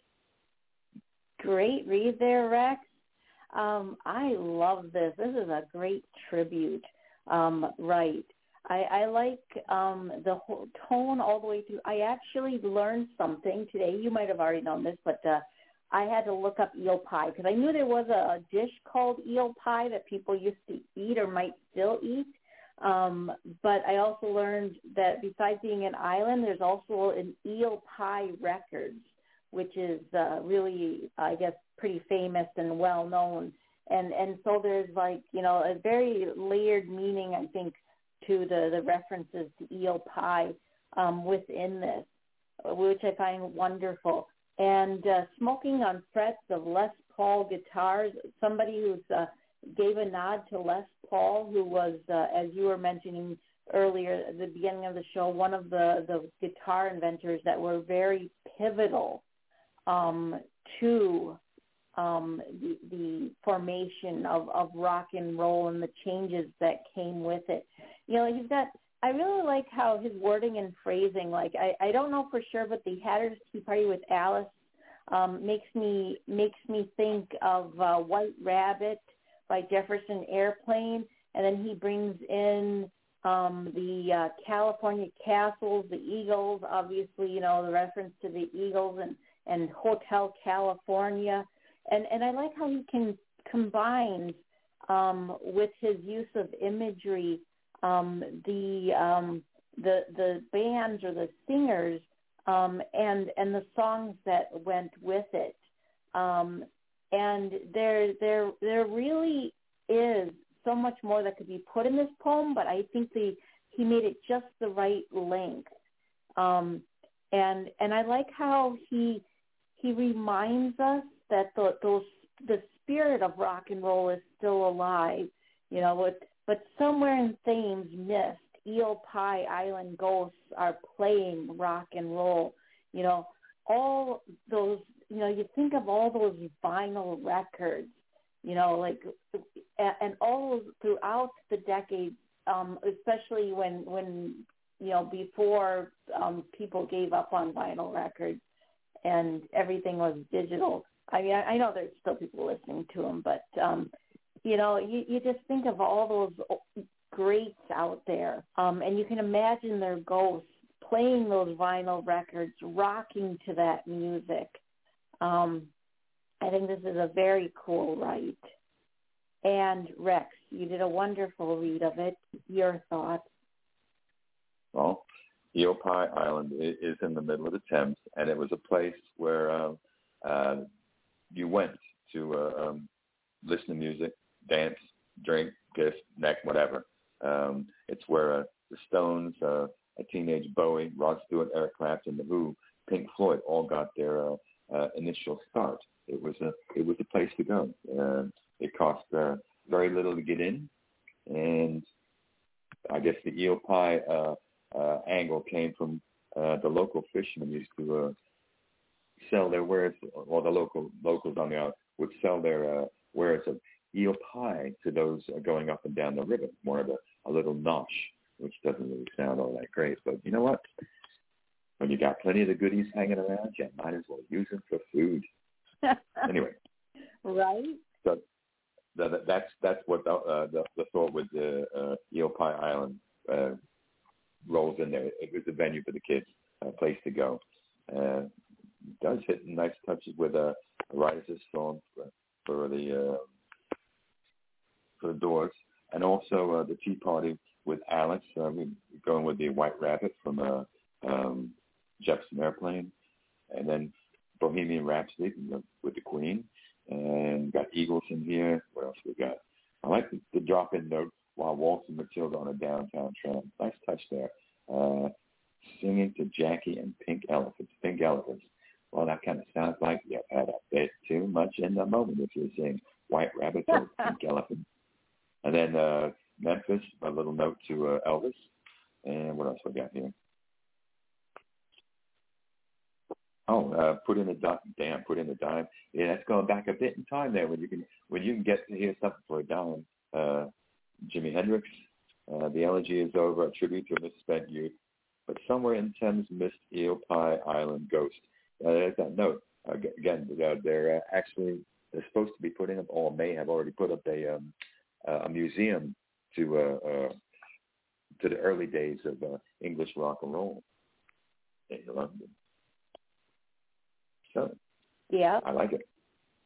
Great read there, Rex. Um, I love this. This is a great tribute. Um, right. I, I like um, the whole tone all the way through. I actually learned something today. You might have already known this, but uh, I had to look up eel pie because I knew there was a, a dish called eel pie that people used to eat or might still eat. Um, but I also learned that besides being an island, there's also an Eel Pie Records, which is uh, really, I guess, pretty famous and well known. And and so there's like, you know, a very layered meaning, I think, to the, the references to eel pie um, within this, which I find wonderful. And uh, smoking on frets of Les Paul guitars, somebody who's uh, gave a nod to Les Paul, who was, uh, as you were mentioning earlier at the beginning of the show, one of the, the guitar inventors that were very pivotal um, to um, the, the formation of, of rock and roll and the changes that came with it. You know, he's got, I really like how his wording and phrasing, like, I, I don't know for sure, but the Hatter's Tea Party with Alice um, makes me makes me think of uh, White Rabbit by Jefferson Airplane, and then he brings in um, the uh, California Castles, the Eagles, obviously, you know, the reference to the Eagles and, and Hotel California. And, and I like how he can combine um, with his use of imagery um, the, um, the the bands or the singers um, and and the songs that went with it. Um, and there there there really is so much more that could be put in this poem, but I think the he made it just the right length. Um, and and I like how he he reminds us that the those the spirit of rock and roll is still alive, you know, but but somewhere in Thames mist, Eel Pie Island ghosts are playing rock and roll. You know, all those, you know, you think of all those vinyl records, you know, like, and all throughout the decades, um, especially when when you know, before um, people gave up on vinyl records and everything was digital. I mean, I, I know there's still people listening to them, but, um, you know, you, you just think of all those greats out there, um, and you can imagine their ghosts playing those vinyl records, rocking to that music. Um, I think this is a very cool write. And Rex, you did a wonderful read of it. Your thoughts? Well, Eel Pie Island is in the middle of the Thames, and it was a place where uh, uh, you went to uh, um, listen to music, dance, drink, kiss, neck, whatever. Um, it's where uh, the Stones, uh, a teenage Bowie, Rod Stewart, Eric Clapton, The Who, Pink Floyd all got their uh, uh, initial start. It was a it was a place to go. Uh, it cost uh, very little to get in, and I guess the eel pie uh, uh, angle came from uh, the local fishermen used to uh, sell their wares, or the local locals on the island would sell their uh, wares of eel pie to those uh, going up and down the river, more of a, a little nosh, which doesn't really sound all that great. But you know what? When you got plenty of the goodies hanging around, you might as well use them for food. Anyway. Right. So the, that's that's what the, uh, the, the thought with the uh, Eel Pie Island uh, rolls in there. It was a venue for the kids, a place to go. Uh, it does hit nice touches with a, a Rises song for, for the uh, for the Doors, and also uh, the Tea Party with Alex. Uh, we're going with the White Rabbit from uh, um, Jefferson Airplane, and then Bohemian Rhapsody with the Queen, and got Eagles in here. What else we got? I like the, the drop-in note while waltzing Matilda on a downtown tram. Nice touch there. Uh, singing to Jackie and Pink Elephants. Pink Elephants. Well, that kind of sounds like you've had a bit too much in the moment if you're saying White Rabbit or Pink Elephant. And then uh, Memphis, a little note to uh, Elvis. And what else we got here? Oh, uh, put in a dime. Damn, put in a dime. Yeah, that's going back a bit in time there when you can when you can get to hear something for a dime. Uh, Jimi Hendrix, uh, The Elegy Is Over, a tribute to a misspent youth. But somewhere in Thames missed Eel Pie Island Ghost. Uh, there's that note. Uh, again, uh, they're uh, actually they're supposed to be putting up, or may have already put up a um, uh, a museum to uh, uh, to the early days of uh, English rock and roll in London. So, yeah, I like it.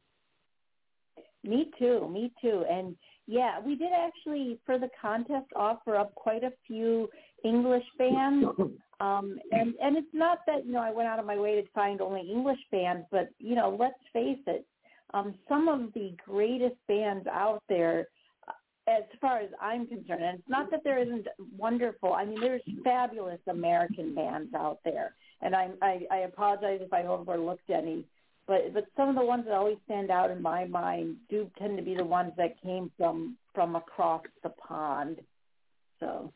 Me too, me too. And yeah, we did actually, for the contest, offer up quite a few English bands. Um, and, and it's not that, you know, I went out of my way to find only English bands, but, you know, let's face it, um, some of the greatest bands out there, as far as I'm concerned, and it's not that there isn't wonderful, I mean, there's fabulous American bands out there. And I, I, I apologize if I overlooked any, but but some of the ones that always stand out in my mind do tend to be the ones that came from from across the pond. So,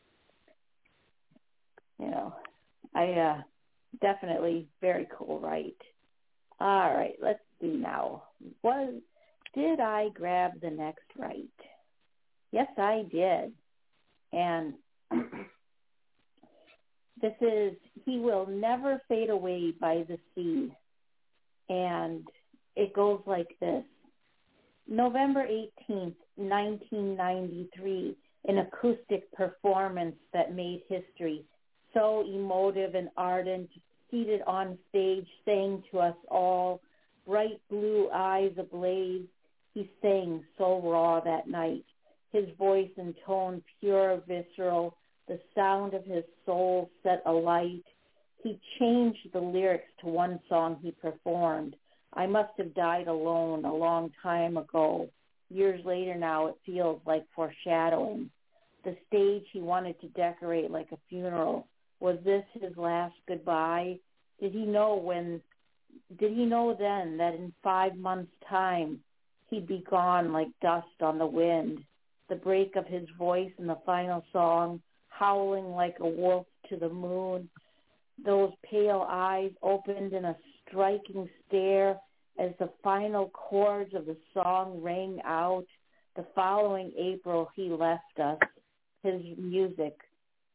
you know, I uh, definitely very cool, right? All right, let's see now. Was did I grab the next right? Yes, I did, and. This is He Will Never Fade Away by the Sea. And it goes like this. November eighteenth, nineteen ninety-three, an acoustic performance that made history. So emotive and ardent, seated on stage, sang to us all, bright blue eyes ablaze. He sang so raw that night, his voice and tone pure, visceral, the sound of his soul set alight. He changed the lyrics to one song he performed. I must have died alone a long time ago. Years later now, it feels like foreshadowing. The stage he wanted to decorate like a funeral. Was this his last goodbye? Did he know when, did he know then that in five months' time, he'd be gone like dust on the wind? The break of his voice in the final song, howling like a wolf to the moon. Those pale eyes opened in a striking stare as the final chords of the song rang out. The following April, he left us. His music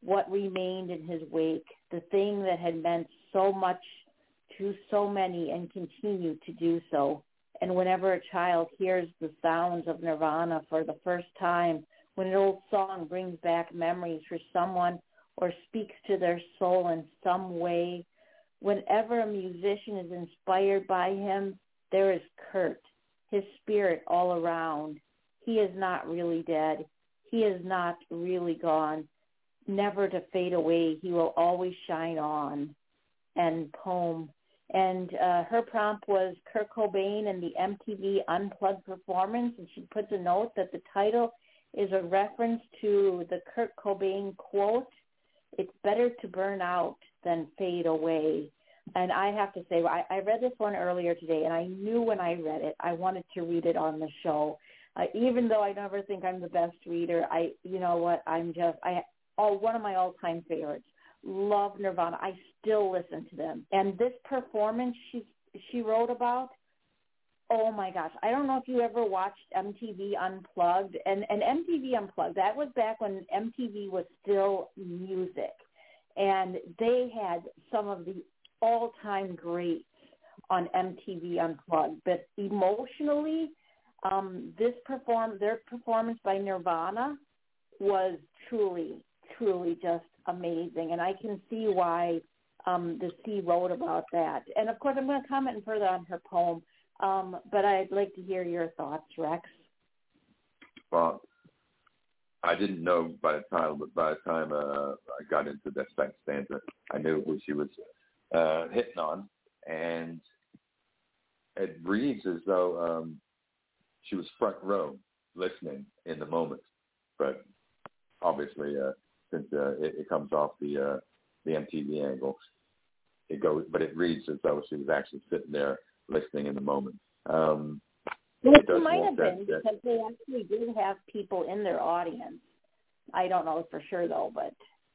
what remained in his wake, the thing that had meant so much to so many and continued to do so. And whenever a child hears the sounds of Nirvana for the first time, when an old song brings back memories for someone or speaks to their soul in some way, whenever a musician is inspired by him, there is Kurt, his spirit all around. He is not really dead. He is not really gone. Never to fade away. He will always shine on. And poem. And uh, her prompt was Kurt Cobain and the M T V Unplugged performance. And she puts a note that the title is a reference to the Kurt Cobain quote, "It's better to burn out than fade away." And I have to say, I, I read this one earlier today, and I knew when I read it, I wanted to read it on the show. Uh, even though I never think I'm the best reader, I, you know what, I'm just, I, oh, one of my all-time favorites. Love Nirvana. I still listen to them. And this performance she she wrote about, oh my gosh, I don't know if you ever watched M T V Unplugged. And, and M T V Unplugged, that was back when M T V was still music. And they had some of the all-time greats on M T V Unplugged. But emotionally, um, this perform their performance by Nirvana was truly, truly just amazing. And I can see why um, the C wrote about that. And, of course, I'm going to comment further on her poem, um, but I'd like to hear your thoughts, Rex. Well, I didn't know by the time, but by the time uh, I got into that second stanza, I knew who she was uh, hitting on. And it reads as though um, she was front row listening in the moment. But obviously, uh, since uh, it, it comes off the uh, the M T V angle, it goes. But it reads as though she was actually sitting there listening in the moment. Um, well, it it might have that, been that, because they actually did have people in their audience. I don't know for sure though, but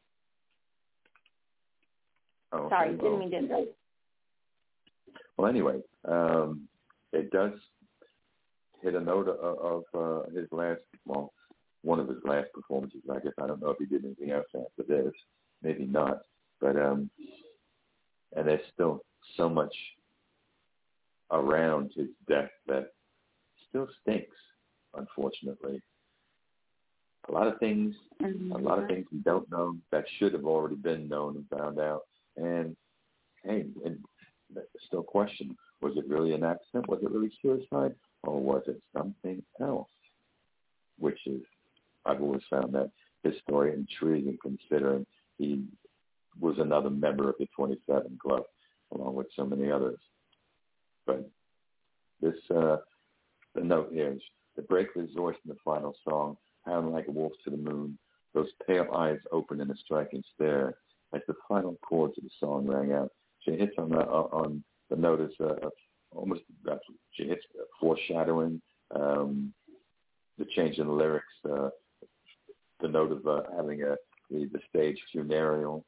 oh, okay, sorry, well, didn't mean to interrupt. Well, anyway, um, it does hit a note of, of uh, his last, well, one of his last performances. I guess I don't know if he did anything else after this. Maybe not. But, um, and there's still so much around his death that still stinks, unfortunately. A lot of things, mm-hmm. a lot of things we don't know that should have already been known and found out. And, hey, and still question, was it really an accident? Was it really suicide? Or was it something else? Which is, I've always found that his story intriguing, considering he was another member of the twenty-seven Club, along with so many others. But this, uh, the note here is, the breaker's voice in the final song, hound like a wolf to the moon, those pale eyes open in a striking stare, as the final chords of the song rang out. She hits on the, on the note as uh, almost, she hits foreshadowing, um, the change in the lyrics, uh, the note of uh, having a the, the stage funereal.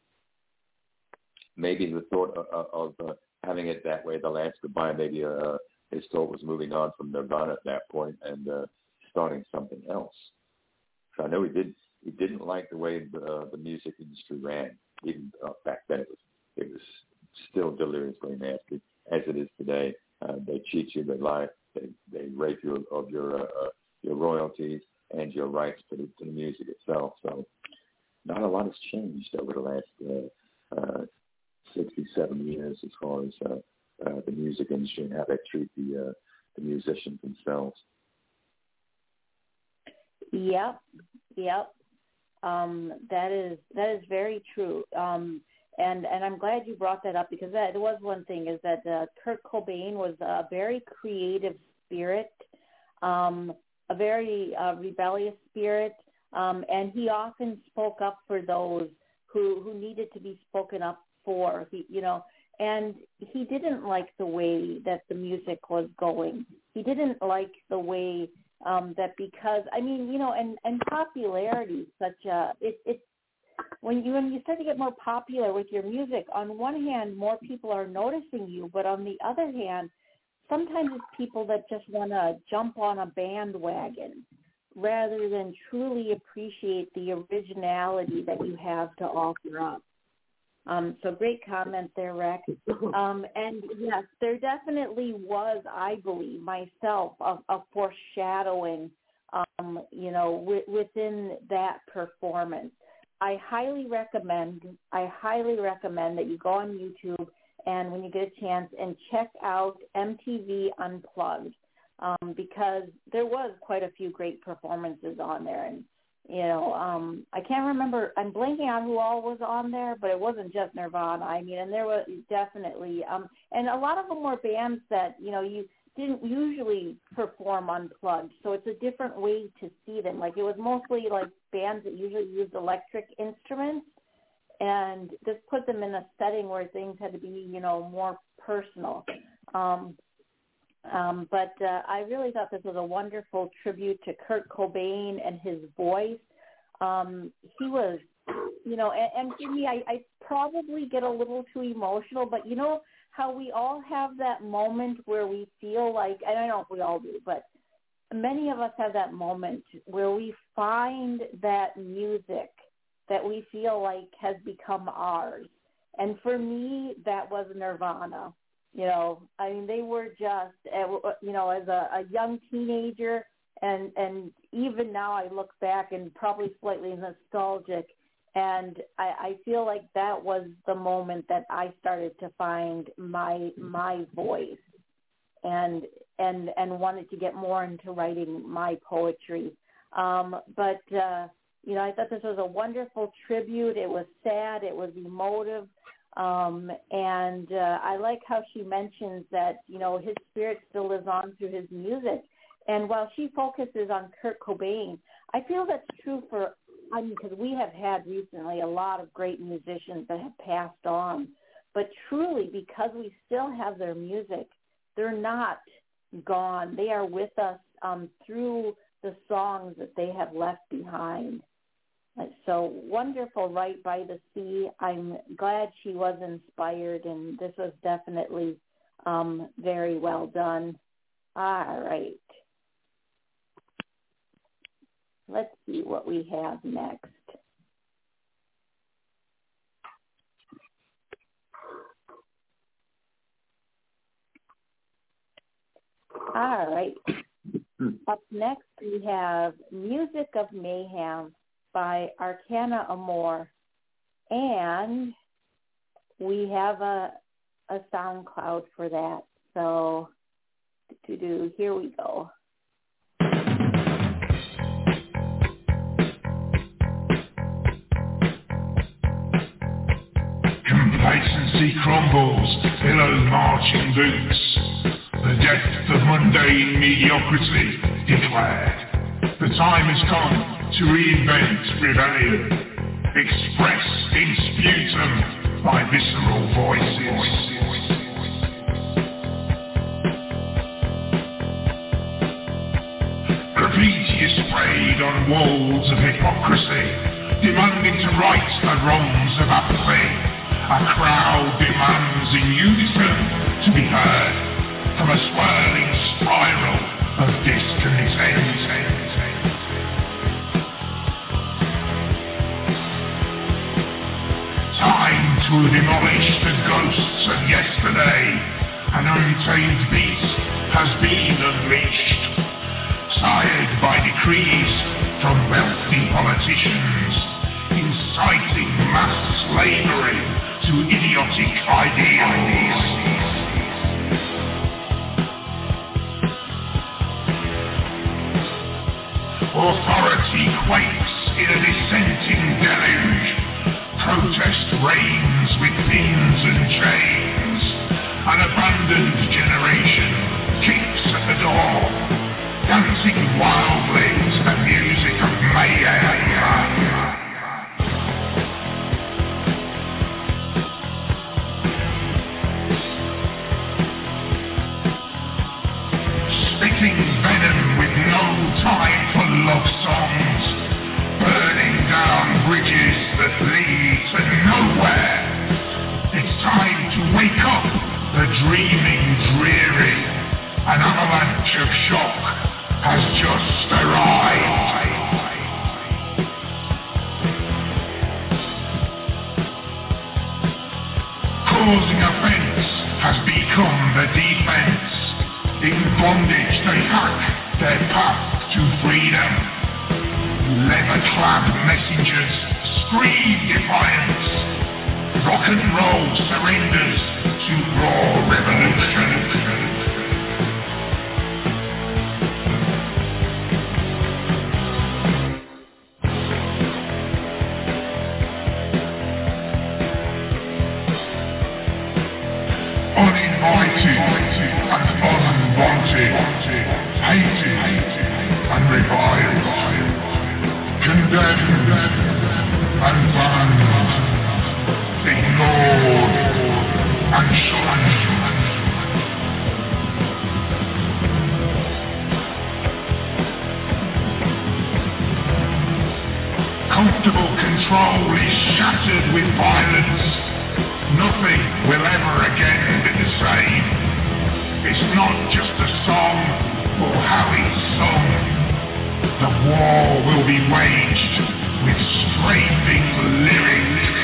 Maybe the thought of, of uh, having it that way, the last goodbye, maybe uh, his thought was moving on from Nirvana at that point and uh, starting something else. So I know he did. He didn't like the way the, uh, the music industry ran. Even uh, back then, it was it was still deliriously nasty, as it is today. Uh, they cheat you, they lie, they they rape you of your uh, your royalties and your rights to the, to the music itself. So not a lot has changed over the last uh, uh, sixty-seven years as far as uh, uh, the music industry and how they treat the uh, the musicians themselves. Yep, yep. Um, that is that is very true. Um, and and I'm glad you brought that up, because that was one thing, is that uh, Kurt Cobain was a very creative spirit, um, a very uh, rebellious spirit, um, and he often spoke up for those who who needed to be spoken up for. He, you know, and he didn't like the way that the music was going. He didn't like the way um, that because I mean, you know, and and popularity, such a it it. When you when you start to get more popular with your music, on one hand, more people are noticing you, but on the other hand, sometimes it's people that just want to jump on a bandwagon, rather than truly appreciate the originality that you have to offer up. Um, so great comment there, Rex. Um, and yes, there definitely was, I believe, myself, a, a foreshadowing, um, you know, w- within that performance. I highly recommend, I highly recommend that you go on YouTube and when you get a chance and check out M T V Unplugged, um, because there was quite a few great performances on there. And You know, um, I can't remember. I'm blanking on who all was on there, but it wasn't just Nirvana. I mean, and there was definitely, um, and a lot of them were bands that, you know, you didn't usually perform unplugged. So it's a different way to see them. Like it was mostly like bands that usually used electric instruments, and this put them in a setting where things had to be, you know, more personal. Um, Um, but uh, I really thought this was a wonderful tribute to Kurt Cobain and his voice. Um, he was, you know, and, and for me, I, I probably get a little too emotional, but you know how we all have that moment where we feel like, and I don't know if we all do, but many of us have that moment where we find that music that we feel like has become ours. And for me, that was Nirvana. You know, I mean, they were just, you know, as a, a young teenager, and, and even now I look back and probably slightly nostalgic, and I, I feel like that was the moment that I started to find my my voice, and and and wanted to get more into writing my poetry. Um, but uh, you know, I thought this was a wonderful tribute. It was sad. It was emotive. Um, and uh, I like how she mentions that, you know, his spirit still lives on through his music. And while she focuses on Kurt Cobain, I feel that's true for, I mean, because we have had recently a lot of great musicians that have passed on. But truly, because we still have their music, they're not gone. They are with us um, through the songs that they have left behind. So wonderful, Right by the Sea. I'm glad she was inspired, and this was definitely um, very well done. All right. Let's see what we have next. All right. Up next, we have Music of Mayhem by Arcana Amor, and we have a a SoundCloud for that. So, to do here we go. Complacency crumbles, below marching boots. The death of mundane mediocrity declared. The time has come to reinvent rebellion, expressed in sputum by visceral voices. Graffiti is sprayed on walls of hypocrisy, demanding to right the wrongs of apathy. A crowd demands in unison to be heard from a swirling spiral of discontent. Time to demolish the ghosts of yesterday. An untamed beast has been unleashed, sired by decrees from wealthy politicians, inciting mass slavery to idiotic ideals. Authority quakes in a dissenting deluge. Protest reigns with pins and chains. An abandoned generation kicks at the door, dancing wildly to the music of mayhem. Spitting venom with no time for love songs, burning down bridges that lead to nowhere. It's time to wake up the dreaming dreary. An avalanche of shock has just arrived. bondage they hack their path to freedom. Leather-clad messengers scream defiance. Rock and roll surrenders to raw revolution. Uninvited and unwanted, hated and reviled, condemned and banned, ignored and shunned. Comfortable control is shattered with violence. Nothing will ever again be the same. It's not just a song or how it's sung. The war will be waged with strafing lyrics.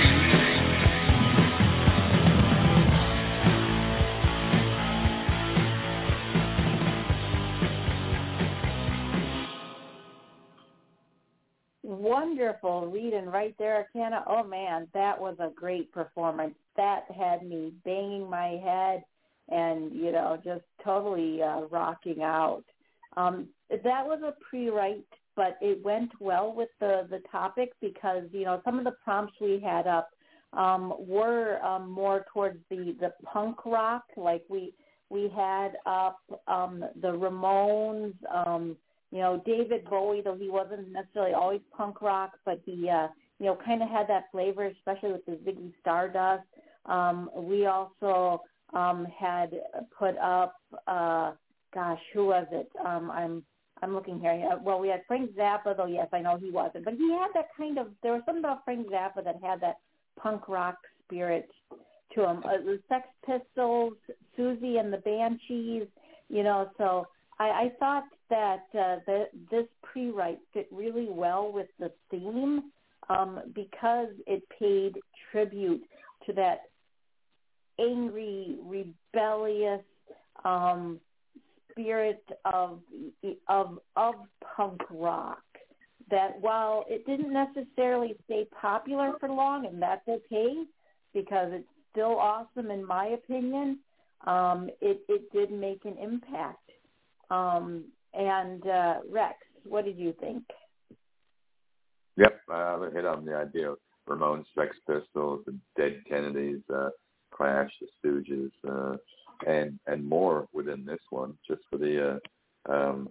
Wonderful reading right there, Kenna. Oh, man, that was a great performance. That had me banging my head and, you know, just totally uh, rocking out. Um, that was a pre-write, but it went well with the, the topic because, you know, some of the prompts we had up um, were um, more towards the, the punk rock. Like we, we had up um, the Ramones, um, you know, David Bowie, though he wasn't necessarily always punk rock, but he, uh, you know, kind of had that flavor, especially with the Ziggy Stardust. Um, we also um, had put up, uh, gosh, who was it? Um, I'm I'm looking here. Well, we had Frank Zappa, though, yes, I know he wasn't. But he had that kind of, there was something about Frank Zappa that had that punk rock spirit to him. Uh, the Sex Pistols, Susie and the Banshees, you know, so I, I thought that uh, the, this pre-write fit really well with the theme um, because it paid tribute to that angry, rebellious um, spirit of, of of punk rock. That while it didn't necessarily stay popular for long, and that's okay because it's still awesome in my opinion, um, it, it did make an impact. Um, and uh, Rex, what did you think? Yep, uh, I hit on the idea of Ramones, Sex Pistols, the Dead Kennedys, uh, Clash, the Stooges, uh, and and more within this one. Just for the, uh, um,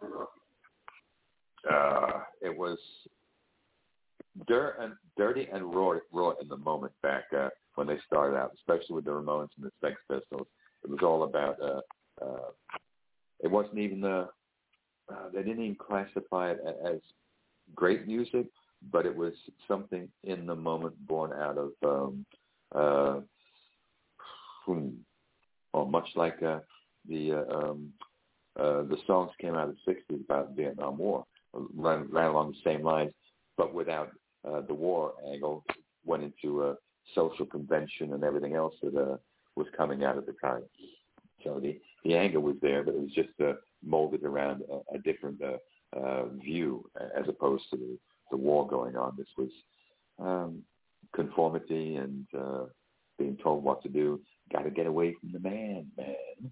uh, it was dirt and dirty and raw, raw in the moment back uh, when they started out, especially with the Ramones and the Sex Pistols. It was all about. Uh, uh, it wasn't even the. Uh, they didn't even classify it as great music, but it was something in the moment born out of, um, uh, hmm, well, much like uh, the uh, um, uh, the songs came out of the sixties about the Vietnam War, ran, ran along the same lines, but without uh, the war angle, went into uh, social convention and everything else that uh, was coming out at the time. So the, the anger was there, but it was just uh, molded around a, a different uh, uh, view as opposed to the, the war going on. This was um, conformity and uh, being told what to do. Got to get away from the man, man.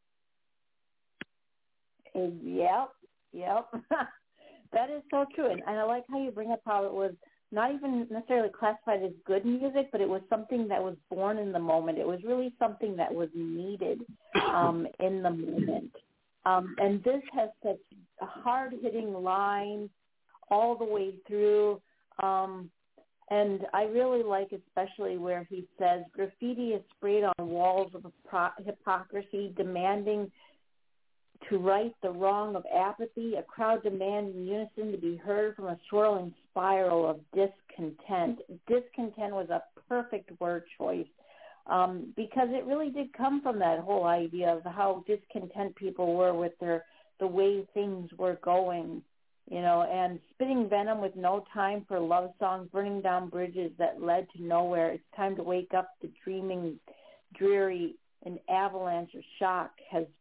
Yep, yep. That is so true. And, and I like how you bring up how it was not even necessarily classified as good music, but it was something that was born in the moment. It was really something that was needed um, in the moment. Um, and this has such hard-hitting lines all the way through. Um, and I really like especially where he says, graffiti is sprayed on walls of hypocrisy, demanding to right the wrong of apathy, a crowd demanding unison to be heard from a swirling spiral of discontent. Discontent was a perfect word choice um, because it really did come from that whole idea of how discontent people were with their the way things were going, you know, and spitting venom with no time for love songs, burning down bridges that led to nowhere. It's time to wake up. The dreaming, dreary, an avalanche of shock has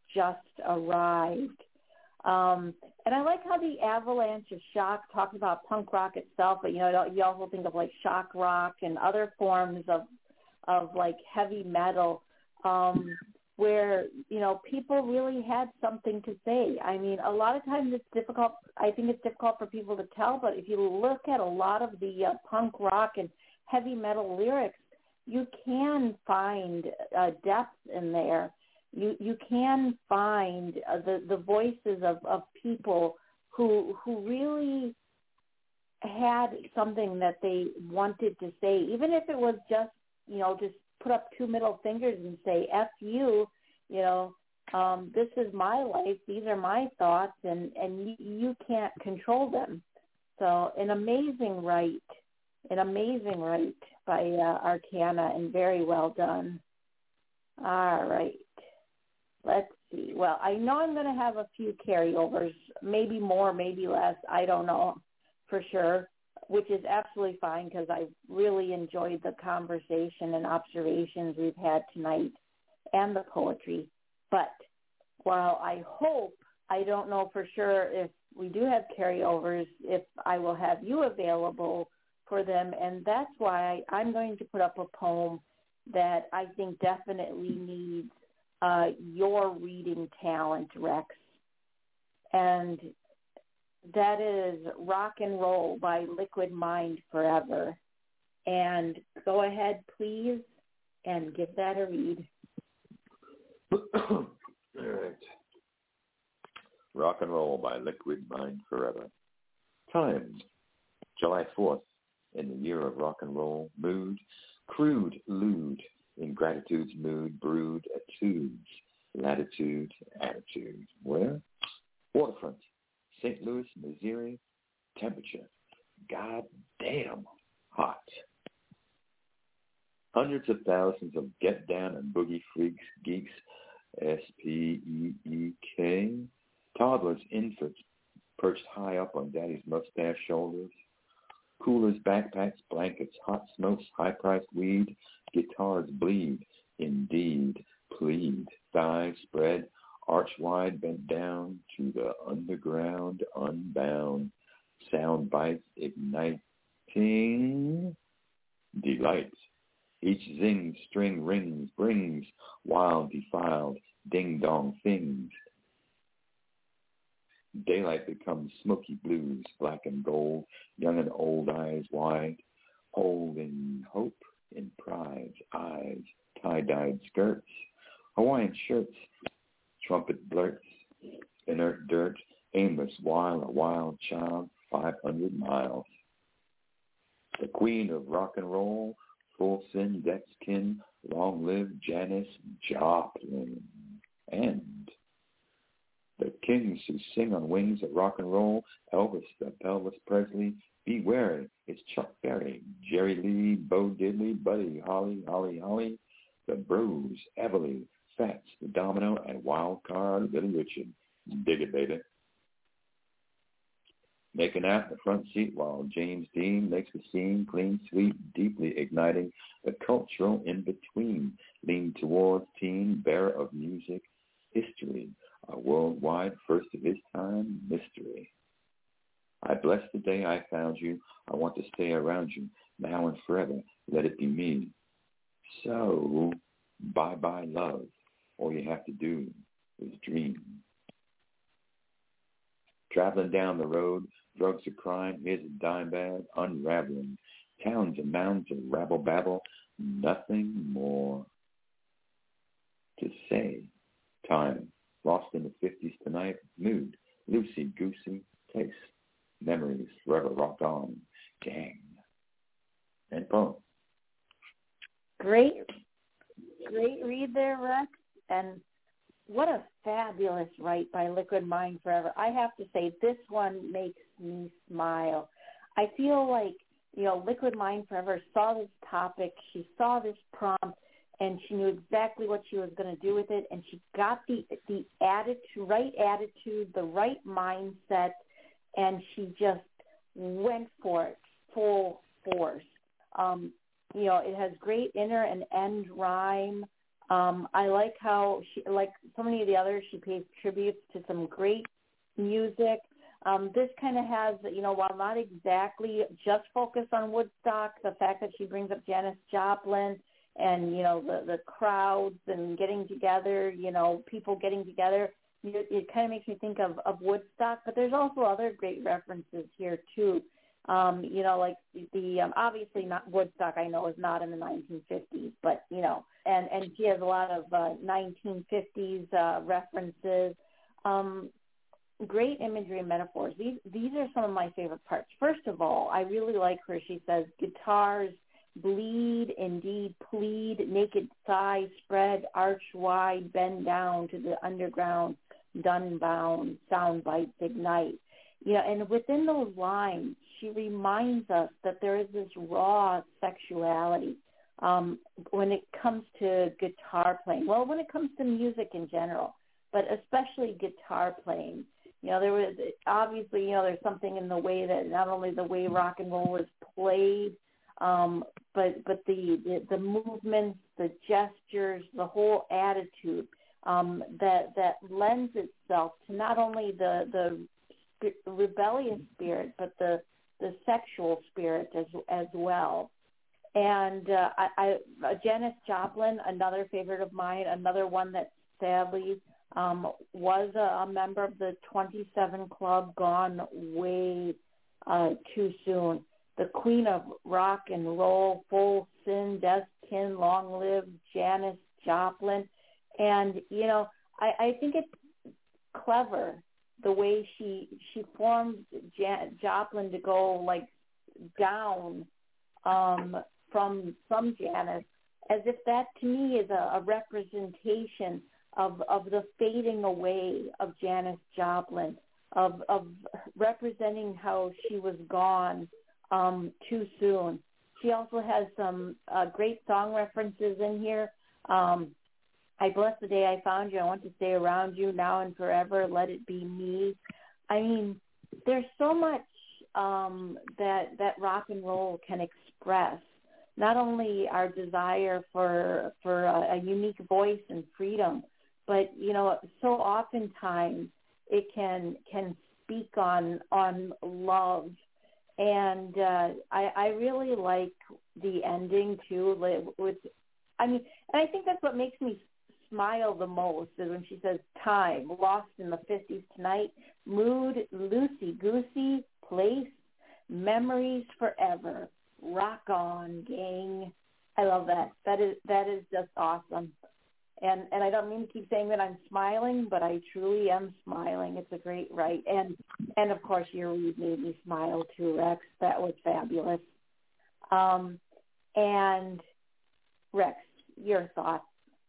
just arrived. Um, and I like how the avalanche of shock talks about punk rock itself, but, you know, you also think of, like, shock rock and other forms of, of like, heavy metal, um, where, you know, people really had something to say. I mean, a lot of times it's difficult, I think it's difficult for people to tell, but if you look at a lot of the uh, punk rock and heavy metal lyrics, you can find uh, depth in there. You you can find uh, the the voices of, of people who who really had something that they wanted to say, even if it was just, you know, just put up two middle fingers and say F you, you know, um, this is my life, these are my thoughts, and and you, you can't control them. So an amazing write, an amazing write by uh, Arcana, and very well done. All right. Let's see. Well, I know I'm going to have a few carryovers, maybe more, maybe less. I don't know for sure, which is absolutely fine because I really enjoyed the conversation and observations we've had tonight and the poetry. But while I hope, I don't know for sure if we do have carryovers, if I will have you available for them. And that's why I'm going to put up a poem that I think definitely needs Uh, your reading talent, Rex. And that is Rock and Roll by Liquid Mind Forever. And go ahead, please, and give that a read. All right. Rock and Roll by Liquid Mind Forever. Time, July fourth, in the year of rock and roll. Mood, crude, lewd. In gratitude's mood, brood, etudes, latitude, attitude. Where? Waterfront, Saint Louis, Missouri. Temperature, goddamn hot. Hundreds of thousands of get down and boogie freaks, geeks, S P E E K. Toddlers, infants, perched high up on daddy's mustache shoulders. Coolers, backpacks, blankets, hot smokes, high-priced weed. Guitars bleed, indeed, plead. Thighs spread, arch wide, bent down to the underground, unbound. Sound bites igniting delight. Each zing string rings, brings wild, defiled, ding-dong things. Daylight becomes smoky blues, black and gold, young and old, eyes wide, holding hope in pride's eyes, tie-dyed skirts, Hawaiian shirts, trumpet blurts, inert dirt, aimless while a wild child, five hundred miles. The queen of rock and roll, full sin, Dexkin, long live Janis Joplin. And the kings who sing on wings of rock and roll, Elvis, the Elvis Presley, Be Wary, it's Chuck Berry, Jerry Lee, Bo Diddley, Buddy Holly, Holly Holly, the Bros, Everly, Fats, the Domino, and Wild Card, Billy Richard. Dig it, baby. Making out in the front seat while James Dean makes the scene, clean, sweet, deeply igniting the cultural in-between. Lean towards teen, bearer of music, history, a worldwide first of its time mystery. I bless the day I found you. I want to stay around you now and forever. Let it be me. So, bye-bye love. All you have to do is dream. Traveling down the road, drugs are crime, here's a dime bag, unraveling. Towns and mounds of rabble-babble, nothing more to say. Time, lost in the fifties tonight, mood, loosey-goosey, place. Memories forever rock on, gang. And poem. Great, great read there, Rex. And what a fabulous write by Liquid Mind Forever. I have to say, this one makes me smile. I feel like, you know, Liquid Mind Forever saw this topic, she saw this prompt, and she knew exactly what she was going to do with it, and she got the the attitude, right attitude, the right mindset, and she just went for it full force. Um, you know, it has great inner and end rhyme. Um, I like how she, like so many of the others, she pays tributes to some great music. Um, this kind of has, you know, while not exactly just focused on Woodstock, the fact that she brings up Janis Joplin and, you know, the, the crowds and getting together, you know, people getting together, it, it kind of makes me think of, of Woodstock. But there's also other great references here, too. Um, you know, like the, the um, obviously not Woodstock, I know, is not in the nineteen fifties, but, you know, and, and she has a lot of uh, nineteen fifties uh, references. Um, great imagery and metaphors. These these are some of my favorite parts. First of all, I really like where she says, guitars bleed, indeed plead, naked thigh spread, arch wide, bend down to the underground, done bound, sound bites ignite. You know, and within those lines, she reminds us that there is this raw sexuality um, when it comes to guitar playing. Well, when it comes to music in general, but especially guitar playing. You know, there was obviously, you know, there's something in the way that not only the way rock and roll is played, um, but but the, the the movements, the gestures, the whole attitude um, that that lends itself to not only the the rebellious spirit, but the the sexual spirit as as well. And uh, I, I Janis Joplin, another favorite of mine, another one that sadly um, was a, a member of the twenty-seven Club, gone way uh, too soon. The queen of rock and roll, full sin, death, kin, long live Janis Joplin. And, you know, I, I think it's clever the way she she formed Jan, Joplin to go, like, down um, from from Janis, as if that, to me, is a, a representation of of the fading away of Janis Joplin, of of representing how she was gone um, too soon. She also has some uh, great song references in here. Um, I bless the day I found you. I want to stay around you now and forever. Let it be me. I mean, there's so much um, that that rock and roll can express. Not only our desire for for a, a unique voice and freedom, but you know, so oftentimes it can can speak on on love. And uh, I, I really like the ending too. With, I mean, and I think that's what makes me smile the most is when she says, "Time lost in the fifties tonight, mood loosey goosey, place memories forever. Rock on, gang." I love that. That is that is just awesome. And and I don't mean to keep saying that I'm smiling, but I truly am smiling. It's a great write. And and of course your read made me smile too, Rex. That was fabulous. Um, and Rex, your thoughts?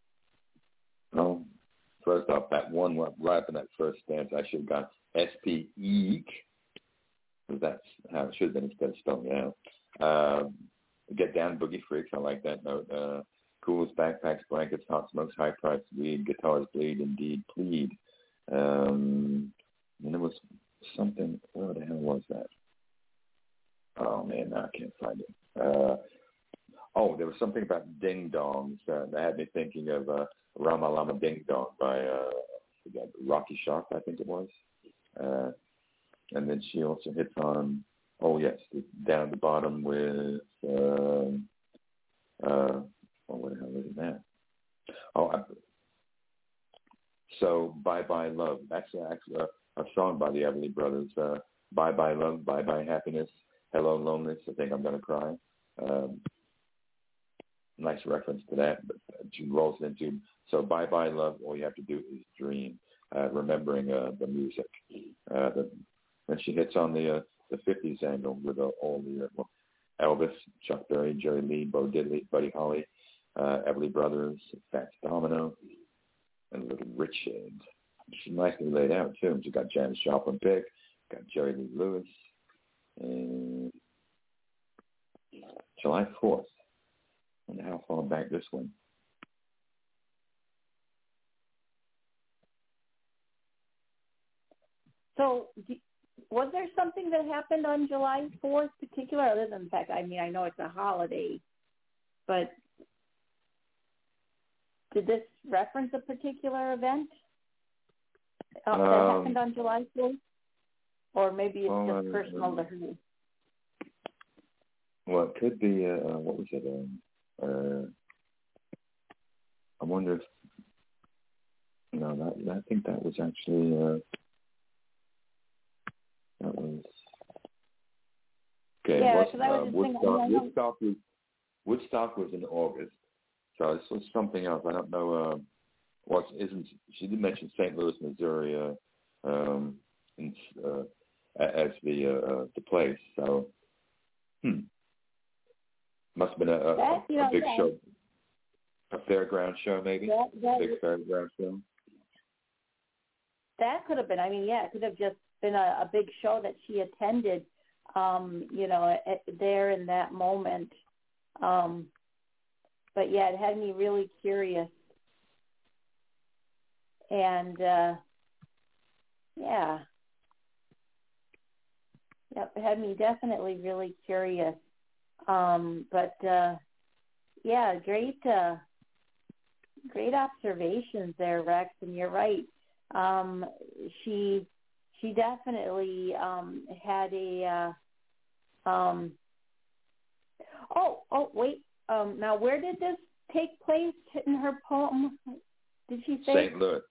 Well, first off, that one right in that first stanza, I should have got S P E K, because that's how it should have been instead of spelling it out. Um, get down, boogie freaks. I like that note. Uh, Cools, backpacks, blankets, hot smokes, high price weed, guitars bleed, indeed plead. Um, and there was something, where the hell was that? Oh, man, now I can't find it. Uh, oh, there was something about ding-dongs uh, that had me thinking of uh, Rama Lama Ding Dong by uh, Rocky Sharp, I think it was. Uh, and then she also hits on, oh, yes, down at the bottom with... Uh, uh, Oh, what the hell is that? Oh, I, so Bye Bye Love. That's actually a, a song by the Everly Brothers. Uh, Bye Bye Love, Bye Bye Happiness, Hello Loneliness, I Think I'm Gonna Cry. Um, nice reference to that, but she rolls into, so Bye Bye Love, all you have to do is dream, uh, remembering uh, the music. Uh, the, then she hits on the uh, the fifties angle with uh, all the, uh, well, Elvis, Chuck Berry, Jerry Lee, Bo Diddley, Buddy Holly, Uh, Everly Brothers, Fats Domino, and Little Richard. She's nicely laid out, too. She's got Janis Joplin pick, got Jerry Lee Lewis, and July fourth. I wonder how far back this one. So, was there something that happened on July fourth, particular, other than the fact, I mean, I know it's a holiday, but did this reference a particular event uh, um, that happened on July fourth? Or maybe it's well, just personal to her? Well, it could be, uh, what was it? Um, uh, I wonder if, no, that, I think that was actually, uh, that was, okay, yeah, it was, because I was uh, just Woodstock, thinking, I know, Woodstock, was, Woodstock was in August, so this was something else. I don't know, uh, well, it isn't, she did mention Saint Louis, Missouri, uh, um, in, uh, as the, uh, the place, so, hmm. Must have been a, a, that, you a know, big yeah. show, a fairground show maybe, that, that, a big fairground show. that could have been, I mean, yeah, it could have just been a, a big show that she attended, um, you know, at, there in that moment. Um, but yeah, it had me really curious. And, uh, yeah. Yep, it had me definitely really curious. Um, but, uh, yeah, great, uh, great observations there, Rex, and you're right. Um, she, she definitely, um, had a, uh, um, oh, oh, wait, um, now where did this take place in her poem? Did she say? Saint Louis.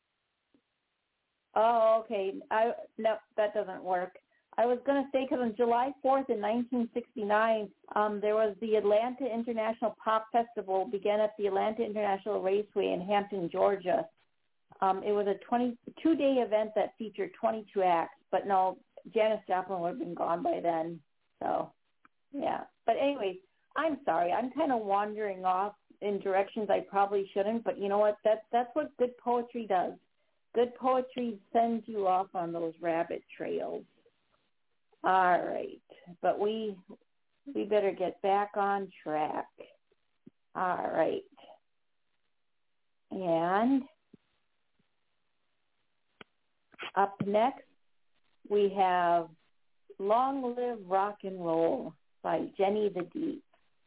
Oh, okay. I, no, that doesn't work. I was going to say, because on July fourth in nineteen sixty-nine, um, there was the Atlanta International Pop Festival, began at the Atlanta International Raceway in Hampton, Georgia. Um, it was a twenty-two-day event that featured twenty-two acts, but no, Janis Joplin would have been gone by then. So, yeah. But anyways, I'm sorry. I'm kind of wandering off in directions I probably shouldn't, but you know what? That, that's what good poetry does. Good poetry sends you off on those rabbit trails. All right, but we we better get back on track. All right. And up next, we have Long Live Rock and Roll by Jenny the Deep.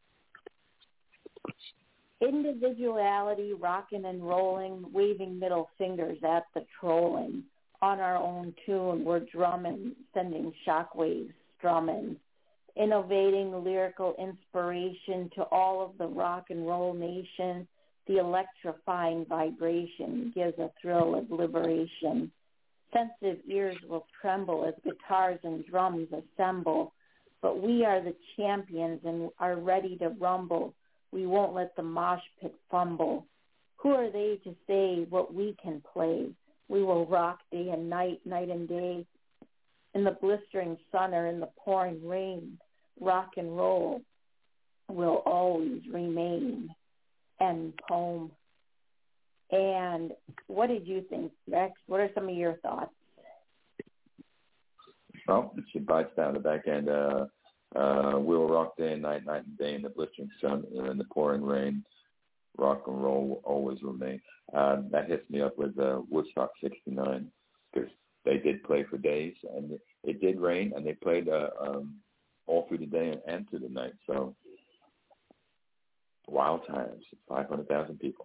Individuality, rocking and rolling, waving middle fingers at the trolling. On our own tune, we're drumming, sending shockwaves, strumming, innovating lyrical inspiration to all of the rock and roll nation. The electrifying vibration gives a thrill of liberation. Sensitive ears will tremble as guitars and drums assemble, but we are the champions and are ready to rumble. We won't let the mosh pit fumble. Who are they to say what we can play? We will rock day and night, night and day, in the blistering sun or in the pouring rain. Rock and roll will always remain. End poem. And what did you think, Rex? What are some of your thoughts? Well, she bites down the back end. Uh, uh, we'll rock day and night, night and day in the blistering sun and in the pouring rain. Rock and roll will always remain. Uh, that hits me up with uh, Woodstock sixty-nine because they did play for days and it did rain and they played uh, um, all through the day and, and through the night. So wild times, five hundred thousand people.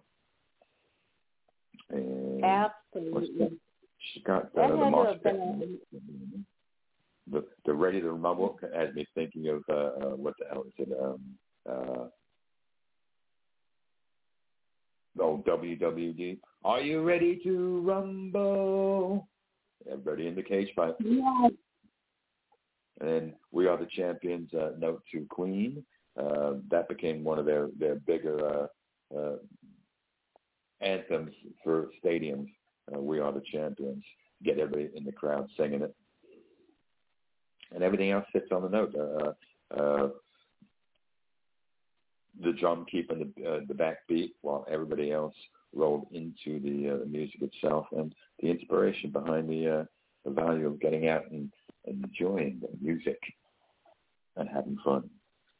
And Absolutely. She got that uh, the had mosh to have pit. been a, The, the Ready to Rumble has me thinking of, uh, uh, what the hell is it, um, uh, oh, W W D. Are you ready to rumble? Everybody in the cage fight. yes. And We Are the Champions, uh, note to Queen. Uh, that became one of their, their bigger uh, uh, anthems for stadiums. Uh, We Are the Champions. Get everybody in the crowd singing it. And everything else fits on the note. Uh, uh, the drum keeping the uh, the backbeat while everybody else rolled into the, uh, the music itself, and the inspiration behind the uh, the value of getting out and, and enjoying the music and having fun.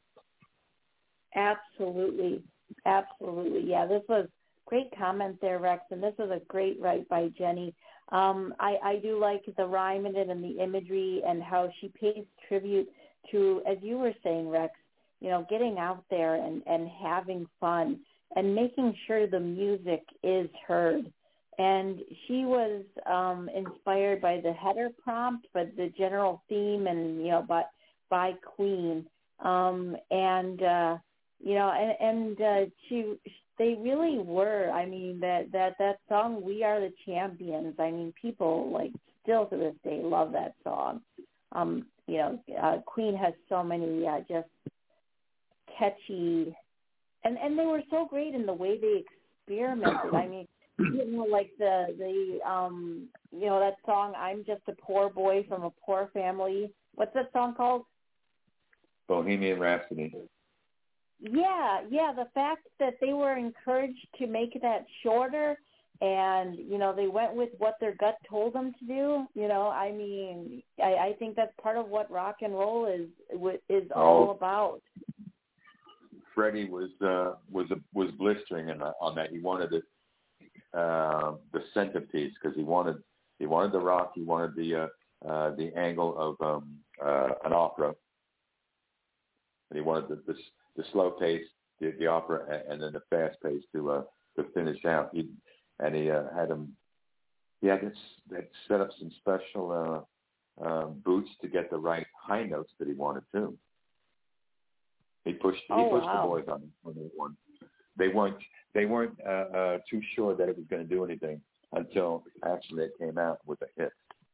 Absolutely, absolutely. Yeah, this was great comment there, Rex, and this was a great write by Jenny. Um, I, I do like the rhyme in it and the imagery and how she pays tribute to, as you were saying, Rex, you know, getting out there and, and having fun. and making sure the music is heard. And she was um, inspired by the header prompt, but the general theme, and you know, by by Queen, um, and uh, you know, and and uh, she, they really were. I mean, that that that song, "We Are the Champions." I mean, people like still to this day love that song. Um, you know, uh, Queen has so many uh, just catchy, and and they were so great in the way they experimented. I mean. You know, like the, the um, you know, that song, "I'm Just a Poor Boy from a Poor Family." What's that song called? Bohemian Rhapsody. Yeah, yeah, the fact that they were encouraged to make that shorter and, you know, they went with what their gut told them to do, you know, I mean, I, I think that's part of what rock and roll is is all oh. about. Freddie was uh, was was blistering on, on that. He wanted it. Uh, the centerpiece, because he wanted he wanted the rock, he wanted the uh, uh, the angle of um, uh, an opera, and he wanted the the, the slow pace, the, the opera, and, and then the fast pace to uh, to finish out. He and he uh, had him. He had, this, had set up some special uh, uh, boots to get the right high notes that he wanted too. He pushed he oh, pushed wow. the boys on on that one. They weren't they weren't uh, uh, too sure that it was going to do anything until actually it came out with a hit.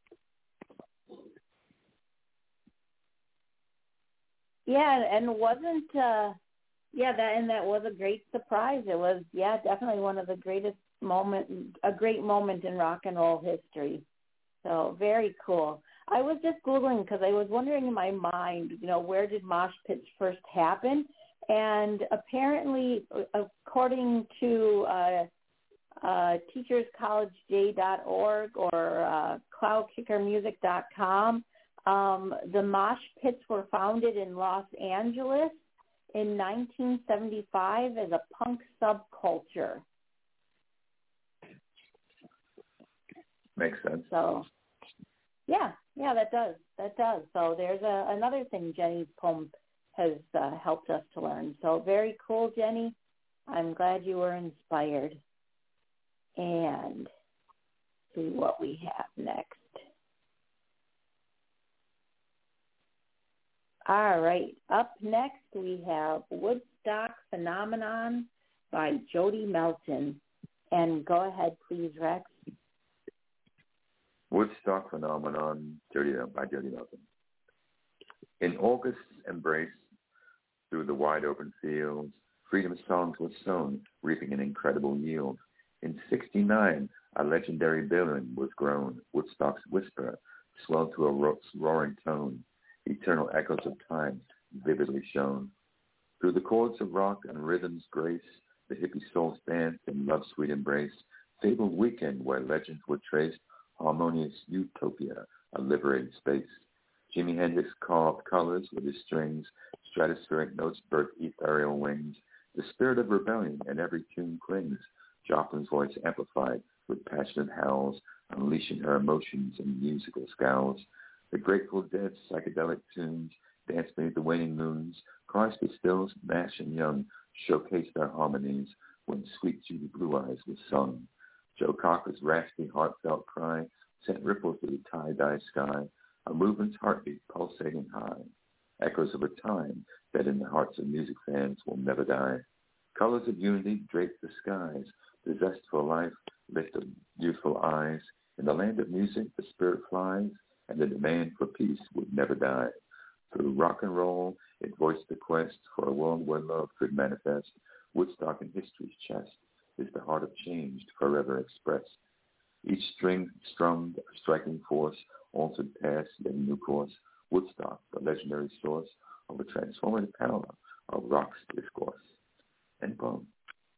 Yeah, and wasn't uh, yeah that and that was a great surprise. It was yeah definitely one of the greatest moment a great moment in rock and roll history. So very cool. I was just Googling because I was wondering in my mind, you know, where did mosh pits first happen? And apparently, according to uh, uh, teachers college j dot org or uh, cloud kicker music dot com, um, the mosh pits were founded in Los Angeles in nineteen seventy-five as a punk subculture. Makes sense. So, yeah, yeah, that does. That does. So there's a, another thing Jenny's poem has uh, helped us to learn. So very cool, Jenny. I'm glad you were inspired. And see what we have next. All right. Up next, we have Woodstock Phenomenon by Jody Melton. And go ahead, please, Rex. Woodstock Phenomenon by Jody Melton. In August's embrace, through the wide open fields, freedom songs were sown, reaping an incredible yield. In sixty-nine, a legendary billing was grown. Woodstock's whisper swelled to a ro- roaring tone. Eternal echoes of time vividly shone. Through the chords of rock and rhythm's grace, the hippie souls danced in love's sweet embrace. Fabled weekend where legends were traced, harmonious utopia, a liberated space. Jimi Hendrix carved colors with his strings, stratospheric notes birth ethereal wings. The spirit of rebellion in every tune clings. Joplin's voice amplified with passionate howls, unleashing her emotions in musical scowls. The Grateful Dead's psychedelic tunes danced beneath the waning moons. Crosby, Stills, Nash, and Young showcased their harmonies when Sweet Judy Blue Eyes was sung. Joe Cocker's raspy, heartfelt cry sent ripples through the tie-dye sky, a movement's heartbeat pulsating high. Echoes of a time that in the hearts of music fans will never die. Colors of unity drape the skies. The zest for life lift the youthful eyes. In the land of music, the spirit flies, and the demand for peace would never die. Through rock and roll, it voiced the quest for a world where love could manifest. Woodstock in history's chest is the heart of change forever expressed. Each string strummed a striking force, altered past, yet new course. Woodstock, the legendary source of the transformative power of rock's discourse. And boom.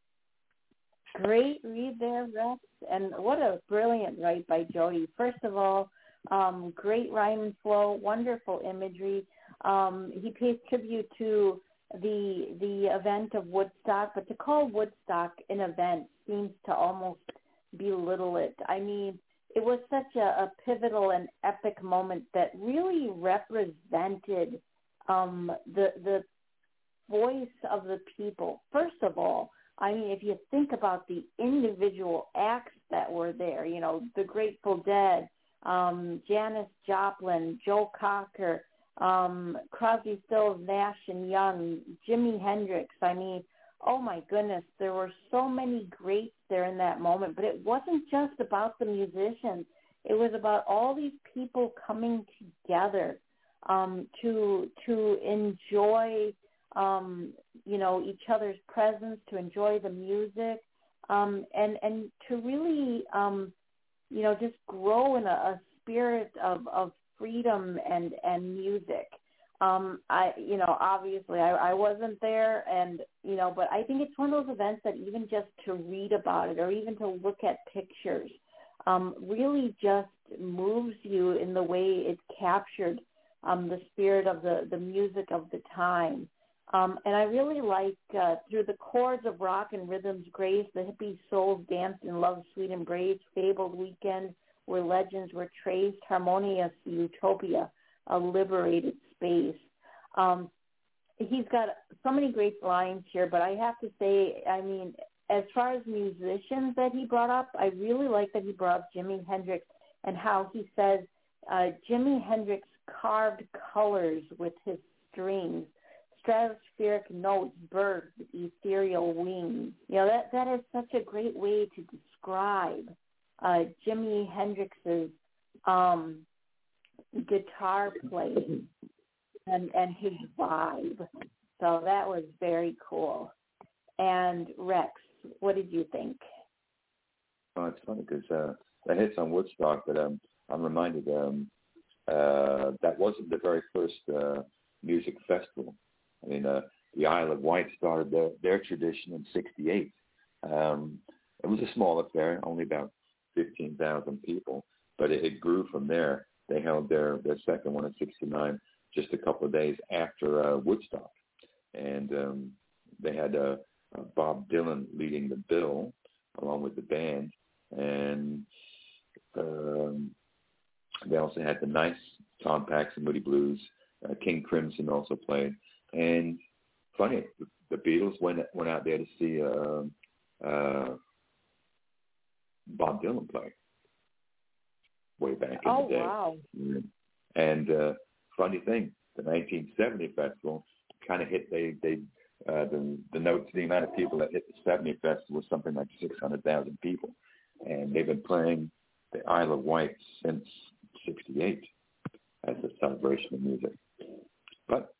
Great read there, Rex. And what a brilliant write by Jody. First of all, um, great rhyme and flow, wonderful imagery. Um, he pays tribute to the the event of Woodstock, but to call Woodstock an event seems to almost belittle it. I mean, it was such a, a pivotal and epic moment that really represented um, the the voice of the people. First of all, I mean, if you think about the individual acts that were there, you know, the Grateful Dead, um, Janis Joplin, Joe Cocker, um, Crosby, Stills, Nash and Young, Jimi Hendrix. I mean, oh my goodness, there were so many greats there in that moment. But it wasn't just about the musicians. It was about all these people coming together um, to to enjoy, um, you know, each other's presence, to enjoy the music, um, and and to really, um, you know, just grow in a, a spirit of, of freedom and and music. Um, I, you know, obviously I, I wasn't there, and you know, but I think it's one of those events that even just to read about it or even to look at pictures, um, really just moves you in the way it captured um, the spirit of the, the music of the time. Um, and I really like, uh, through the chords of rock and rhythm's grace, the hippie souls danced in love's sweet embrace, fabled weekend where legends were traced, harmonious utopia, a liberated space. Um, he's got so many great lines here, but I have to say, I mean, as far as musicians that he brought up, I really like that he brought up Jimi Hendrix and how he says uh, Jimi Hendrix carved colors with his strings, stratospheric notes, birds with ethereal wings. You know, that, that is such a great way to describe uh, Jimi Hendrix's um, guitar playing and, and his vibe. So that was very cool. And Rex, what did you think? Oh, it's funny because uh, the hits on Woodstock that um, I'm reminded um, uh, that wasn't the very first uh, music festival. I mean, uh, the Isle of Wight started their, their tradition in sixty-eight. Um, it was a small affair, only about fifteen thousand people, but it, it grew from there. They held their, their second one in sixty-nine just a couple of days after uh, Woodstock. And um, they had uh, uh, Bob Dylan leading the bill along with the band. And um, they also had the Nice, Tom Paxson, Moody Blues. Uh, King Crimson also played. And funny, the, the Beatles went went out there to see uh, uh, Bob Dylan play way back in oh, the day. Wow. And uh, funny thing, the nineteen seventy festival kind of hit they they uh, the the notes the amount of people that hit the seventy festival was something like six hundred thousand people, and they've been playing the Isle of Wight since sixty-eight as a celebration of music. But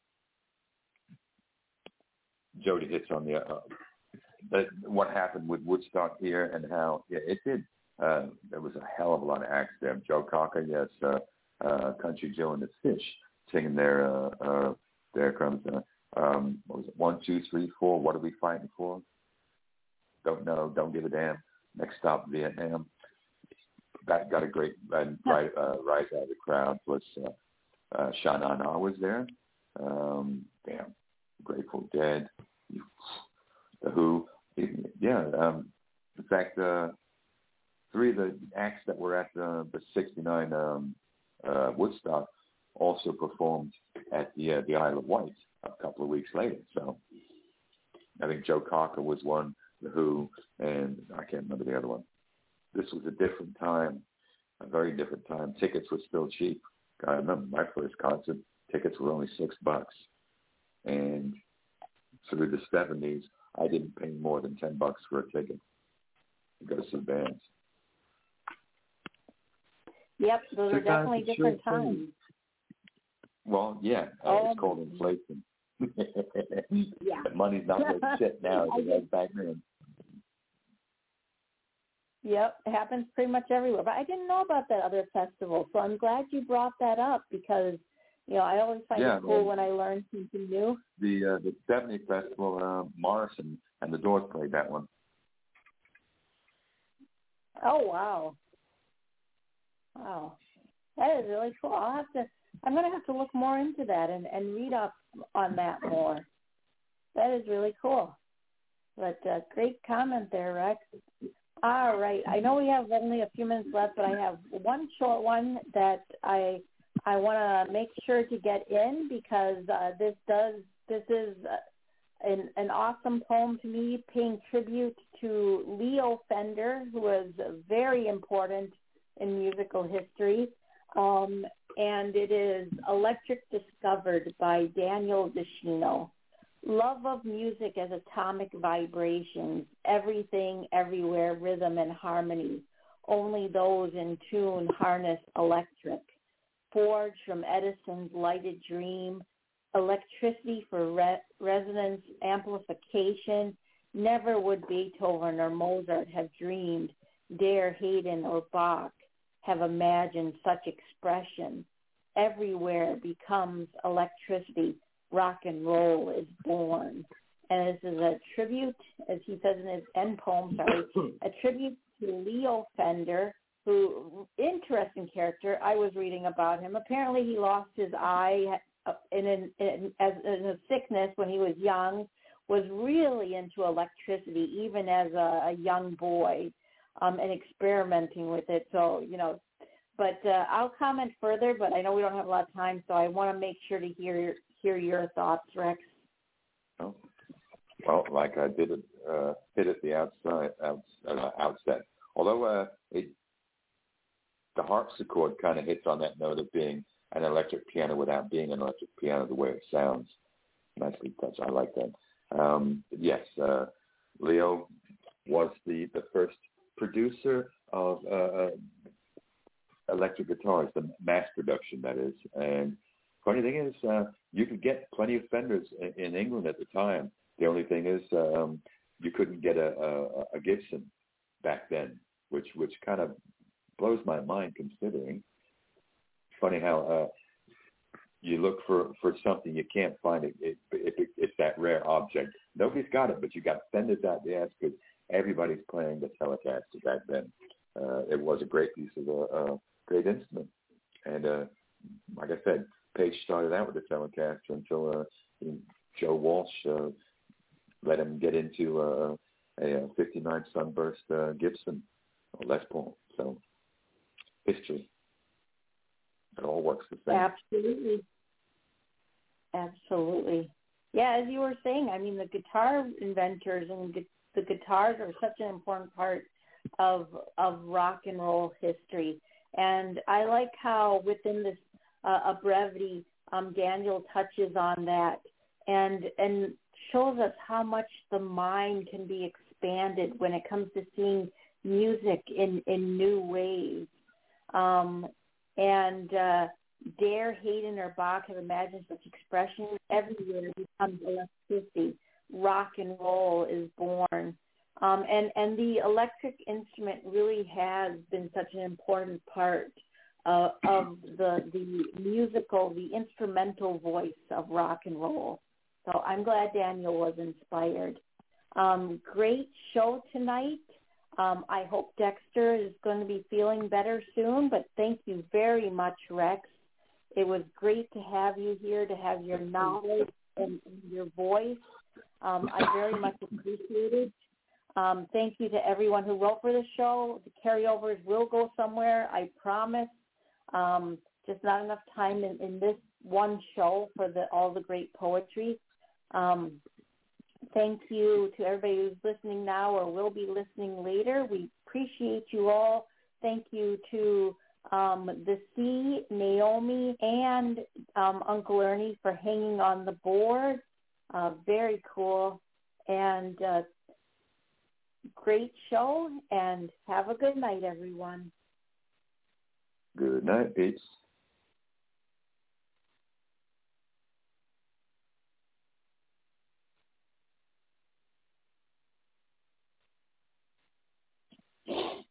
Jody hits on the uh, but what happened with Woodstock here and how yeah, it did. Uh, there was a hell of a lot of acts there. Joe Cocker, yes, uh, uh, Country Joe and the Fish singing their uh, uh, there comes uh, um, what was it? One, two, three, four. What are we fighting for? Don't know. Don't give a damn. Next stop, Vietnam. That got a great and right, uh, rise out of the crowd. Was uh, uh, Sha Na Na was there. Um, damn, Grateful Dead, The Who. Yeah. Um, in fact, uh, three of the acts that were at the, the sixty-nine um, uh, Woodstock also performed at the uh, the Isle of Wight a couple of weeks later. So I think Joe Cocker was one, The Who, and I can't remember the other one. This was a different time, a very different time. Tickets were still cheap. I remember my first concert, tickets were only six bucks. And through the seventies, I didn't pay more than ten bucks for a ticket to go see bands. Yep, those are definitely different times. Well, yeah, uh, oh, it's called inflation. yeah. The money's not worth shit now as it was back then. Yep, it happens pretty much everywhere. But I didn't know about that other festival, so I'm glad you brought that up because, you know, I always find yeah, it cool man. when I learn something new. The uh, the seventy festival, uh, Morrison and the Doors played that one. Oh, wow. Wow. That is really cool. I'll have to, I'm going to have to look more into that and, and read up on that more. That is really cool. But uh, great comment there, Rex. All right. I know we have only a few minutes left, but I have one short one that I I want to make sure to get in because uh, this does this is an, an awesome poem to me, paying tribute to Leo Fender, who was very important in musical history. Um, and it is Electric Discovered by Daniel DeShino. Love of music as atomic vibrations, everything, everywhere, rhythm and harmony. Only those in tune harness electric. Forged from Edison's lighted dream, electricity for re- resonance amplification. Never would Beethoven or Mozart have dreamed, dare Haydn or Bach have imagined such expression. Everywhere becomes electricity. Rock and roll is born. And this is a tribute, as he says in his end poem, sorry, a tribute to Leo Fender, who, interesting character. I was reading about him. Apparently he lost his eye in, in, in, as, in a sickness when he was young, was really into electricity, even as a, a young boy, um, and experimenting with it. So, you know, but uh, I'll comment further, but I know we don't have a lot of time, so I want to make sure to hear hear your thoughts, Rex. Oh. Well, like I did it, uh, hit at the outside, outs, uh, outset. Although uh, it, the harpsichord kind of hits on that note of being an electric piano without being an electric piano, the way it sounds. Nicely touched. I like that. Um, yes, uh, Leo was the, the first producer of uh, electric guitars, the mass production, that is. And funny thing is, uh, you could get plenty of Fenders in, in England at the time. The only thing is, um, you couldn't get a, a, a Gibson back then, which which kind of blows my mind considering. Funny how uh, you look for, for something, you can't find it. It, it, it. It's that rare object. Nobody's got it, but you got Fenders out there because everybody's playing the Telecaster back then. Uh, it was a great piece of a uh, uh, great instrument. And uh, like I said, Page started out with the Telecaster until uh, Joe Walsh uh, let him get into uh, a fifty-nine Sunburst uh, Gibson or Les Paul. So history. It all works the same. Absolutely. Absolutely. Yeah, as you were saying, I mean, the guitar inventors and gu- the guitars are such an important part of of rock and roll history. And I like how within this uh, a brevity, um, Daniel touches on that and and shows us how much the mind can be expanded when it comes to seeing music in, in new ways. Um, and uh, dare Haydn or Bach have imagined such expression. Everywhere becomes electricity. Rock and roll is born. Um, and, and the electric instrument really has been such an important part uh, of the the musical, the instrumental voice of rock and roll. So I'm glad Daniel was inspired. Um, great show tonight. Um, I hope Dexter is going to be feeling better soon, but thank you very much, Rex. It was great to have you here, to have your knowledge and, and your voice. Um, I very much appreciate it. Um, thank you to everyone who wrote for the show. The carryovers will go somewhere, I promise. Um, just not enough time in, in this one show for the, all the great poetry. Um, thank you to everybody who's listening now or will be listening later. We appreciate you all. Thank you to um, the C, Naomi, and um, Uncle Ernie for hanging on the board. Uh, very cool. And uh, great show, and have a good night, everyone. Good night, peeps. Yeah.